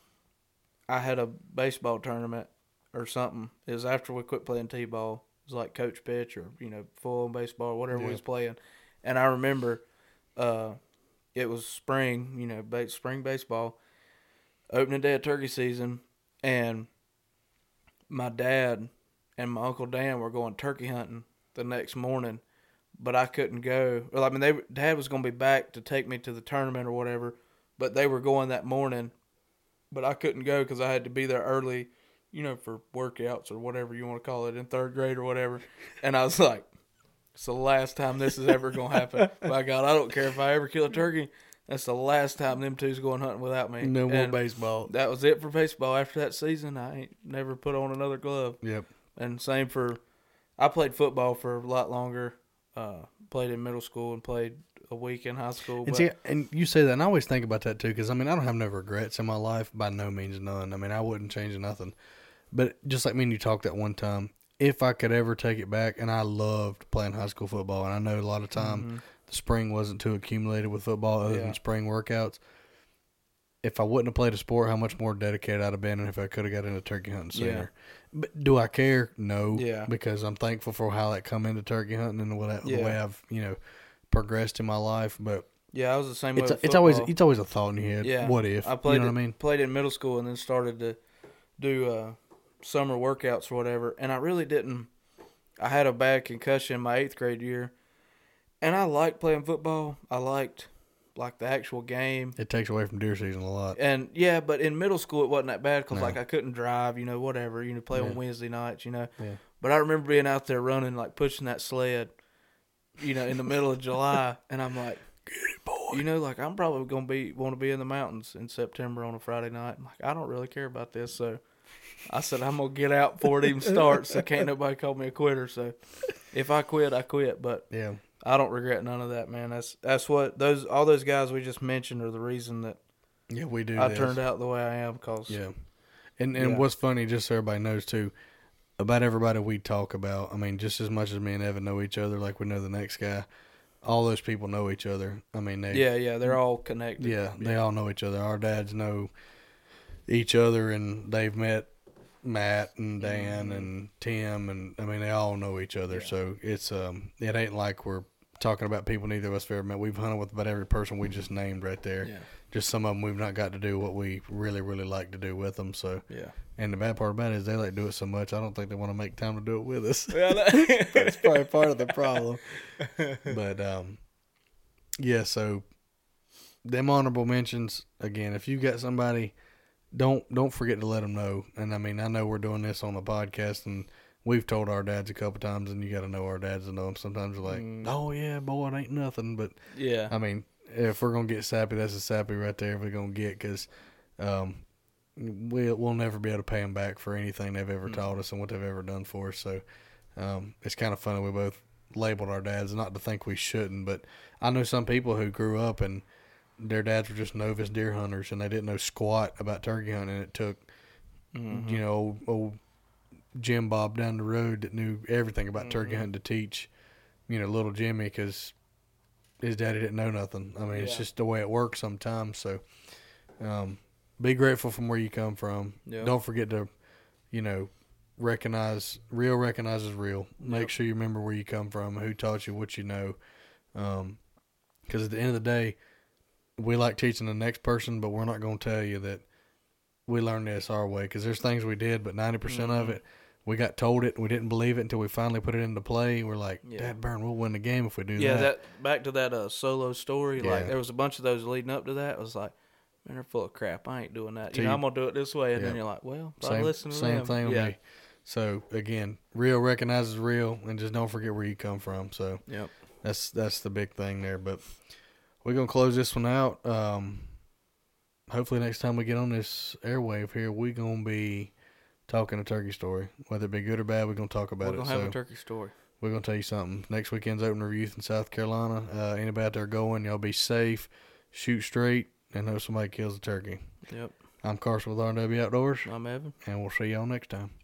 I had a baseball tournament or something. It was after we quit playing t-ball. It was like coach pitch or you know full on baseball or whatever we Yeah. was playing. And I remember, uh, it was spring. You know, ba- spring baseball, opening day of turkey season, and my dad and my uncle Dan were going turkey hunting the next morning, but I couldn't go. Well, I mean, they Dad was going to be back to take me to the tournament or whatever, but they were going that morning, but I couldn't go because I had to be there early, you know, for workouts or whatever you want to call it in third grade or whatever. And I was like, it's the last time this is ever going to happen. By God, I don't care if I ever kill a turkey. That's the last time them two's going hunting without me. No more And baseball. that was it for baseball. After that season, I ain't never put on another glove. Yep. And same for, I played football for a lot longer. Uh, played in middle school and played a week in high school. And But see, and you say that, and I always think about that too, because I mean, I don't have no regrets in my life, by no means none. I mean, I wouldn't change nothing. But just like me and you talked that one time, if I could ever take it back, and I loved playing high school football, and I know a lot of time Mhm. the spring wasn't too accumulated with football other Yeah. than spring workouts. If I wouldn't have played a sport, how much more dedicated I'd have been, and if I could have got into turkey hunting sooner. Yeah. But do I care? No. Yeah. Because I'm thankful for how that come into turkey hunting and the way, the Yeah. way I've you know progressed in my life. But Yeah, I was the same it's way. With it's always football. it's always a thought in your head. Yeah. What if? I played You know it, what I mean? played in middle school and then started to do uh, summer workouts or whatever. And I really didn't. I had a bad concussion my eighth grade year, and I liked playing football. I liked like the actual game. It takes away from deer season a lot. And yeah, but in middle school it wasn't that bad because No. like I couldn't drive, you know, whatever, you know, play Yeah. on Wednesday nights, you know. Yeah. But I remember being out there running, like pushing that sled, you know, in the middle of July, and I'm like, Get it, boy. you know, like I'm probably gonna be want to be in the mountains in September on a Friday night. I'm like, I don't really care about this, so I said I'm gonna get out before it even starts. So can't nobody call me a quitter. So if I quit, I quit. But Yeah. I don't regret none of that, man. That's that's what those all those guys we just mentioned are the reason that Yeah, we do. I this. turned out the way I am. Cause Yeah. And and Yeah. what's funny, just so everybody knows too, about everybody we talk about, I mean, just as much as me and Evan know each other, like we know the next guy, all those people know each other. I mean, they yeah, yeah, they're all connected. yeah, they all know each other. Our dads know each other, and they've met Matt and Dan Mhm. and Tim, and I mean, they all know each other. Yeah. So it's um, it ain't like we're talking about people neither of us have ever met. We've hunted with about every person we just named right there. Yeah. Just some of them we've not got to do what we really, really like to do with them. So Yeah. And the bad part about it is they like to do it so much, I don't think they want to make time to do it with us. Yeah, That's probably part of the problem. But, um, yeah, so them honorable mentions, again, if you got somebody, don't don't forget to let them know. And, I mean, I know we're doing this on the podcast, and we've told our dads a couple times, and you got to know our dads to know them. Sometimes they're like, mm. oh, yeah, boy, it ain't nothing. But, yeah, I mean, if we're going to get sappy, that's a sappy right there we're going to get because um, we'll, we'll never be able to pay them back for anything they've ever mm. taught us and what they've ever done for us. So um, it's kind of funny we both labeled our dads, not to think we shouldn't, but I know some people who grew up and their dads were just novice deer hunters and they didn't know squat about turkey hunting. It took, mm-hmm. you know, old, old Jim Bob down the road that knew everything about mm-hmm. turkey hunting to teach, you know, little Jimmy because his daddy didn't know nothing. I mean, yeah. it's just the way it works sometimes. So um, be grateful from where you come from. Yep. Don't forget to, you know, recognize, real recognizes real. Make yep. sure you remember where you come from, who taught you, what you know. Um, because at the end of the day, we like teaching the next person, but we're not going to tell you that we learned this our way because there's things we did, but ninety percent mm-hmm. of it, we got told it and we didn't believe it until we finally put it into play. We're like, yeah. Dad burn, we'll win the game if we do yeah, that. Yeah, that back to that uh, solo story. Yeah. Like there was a bunch of those leading up to that. It was like, man, they're full of crap. I ain't doing that. You know, I'm going to do it this way. And yeah. then you're like, well, if I listen to same them. thing with yeah. me. So, again, real recognizes real and just don't forget where you come from. So, yep. that's that's the big thing there. But we're going to close this one out. Um, hopefully next time we get on this airwave here, we're going to be talking a turkey story. Whether it be good or bad, we're going to talk about we're it. We're going to have so a turkey story. We're going to tell you something. Next weekend's open review in South Carolina. Uh, anybody out there going, y'all be safe, shoot straight, and hope somebody kills a turkey. Yep. I'm Carson with R and W Outdoors. I'm Evan. And we'll see y'all next time.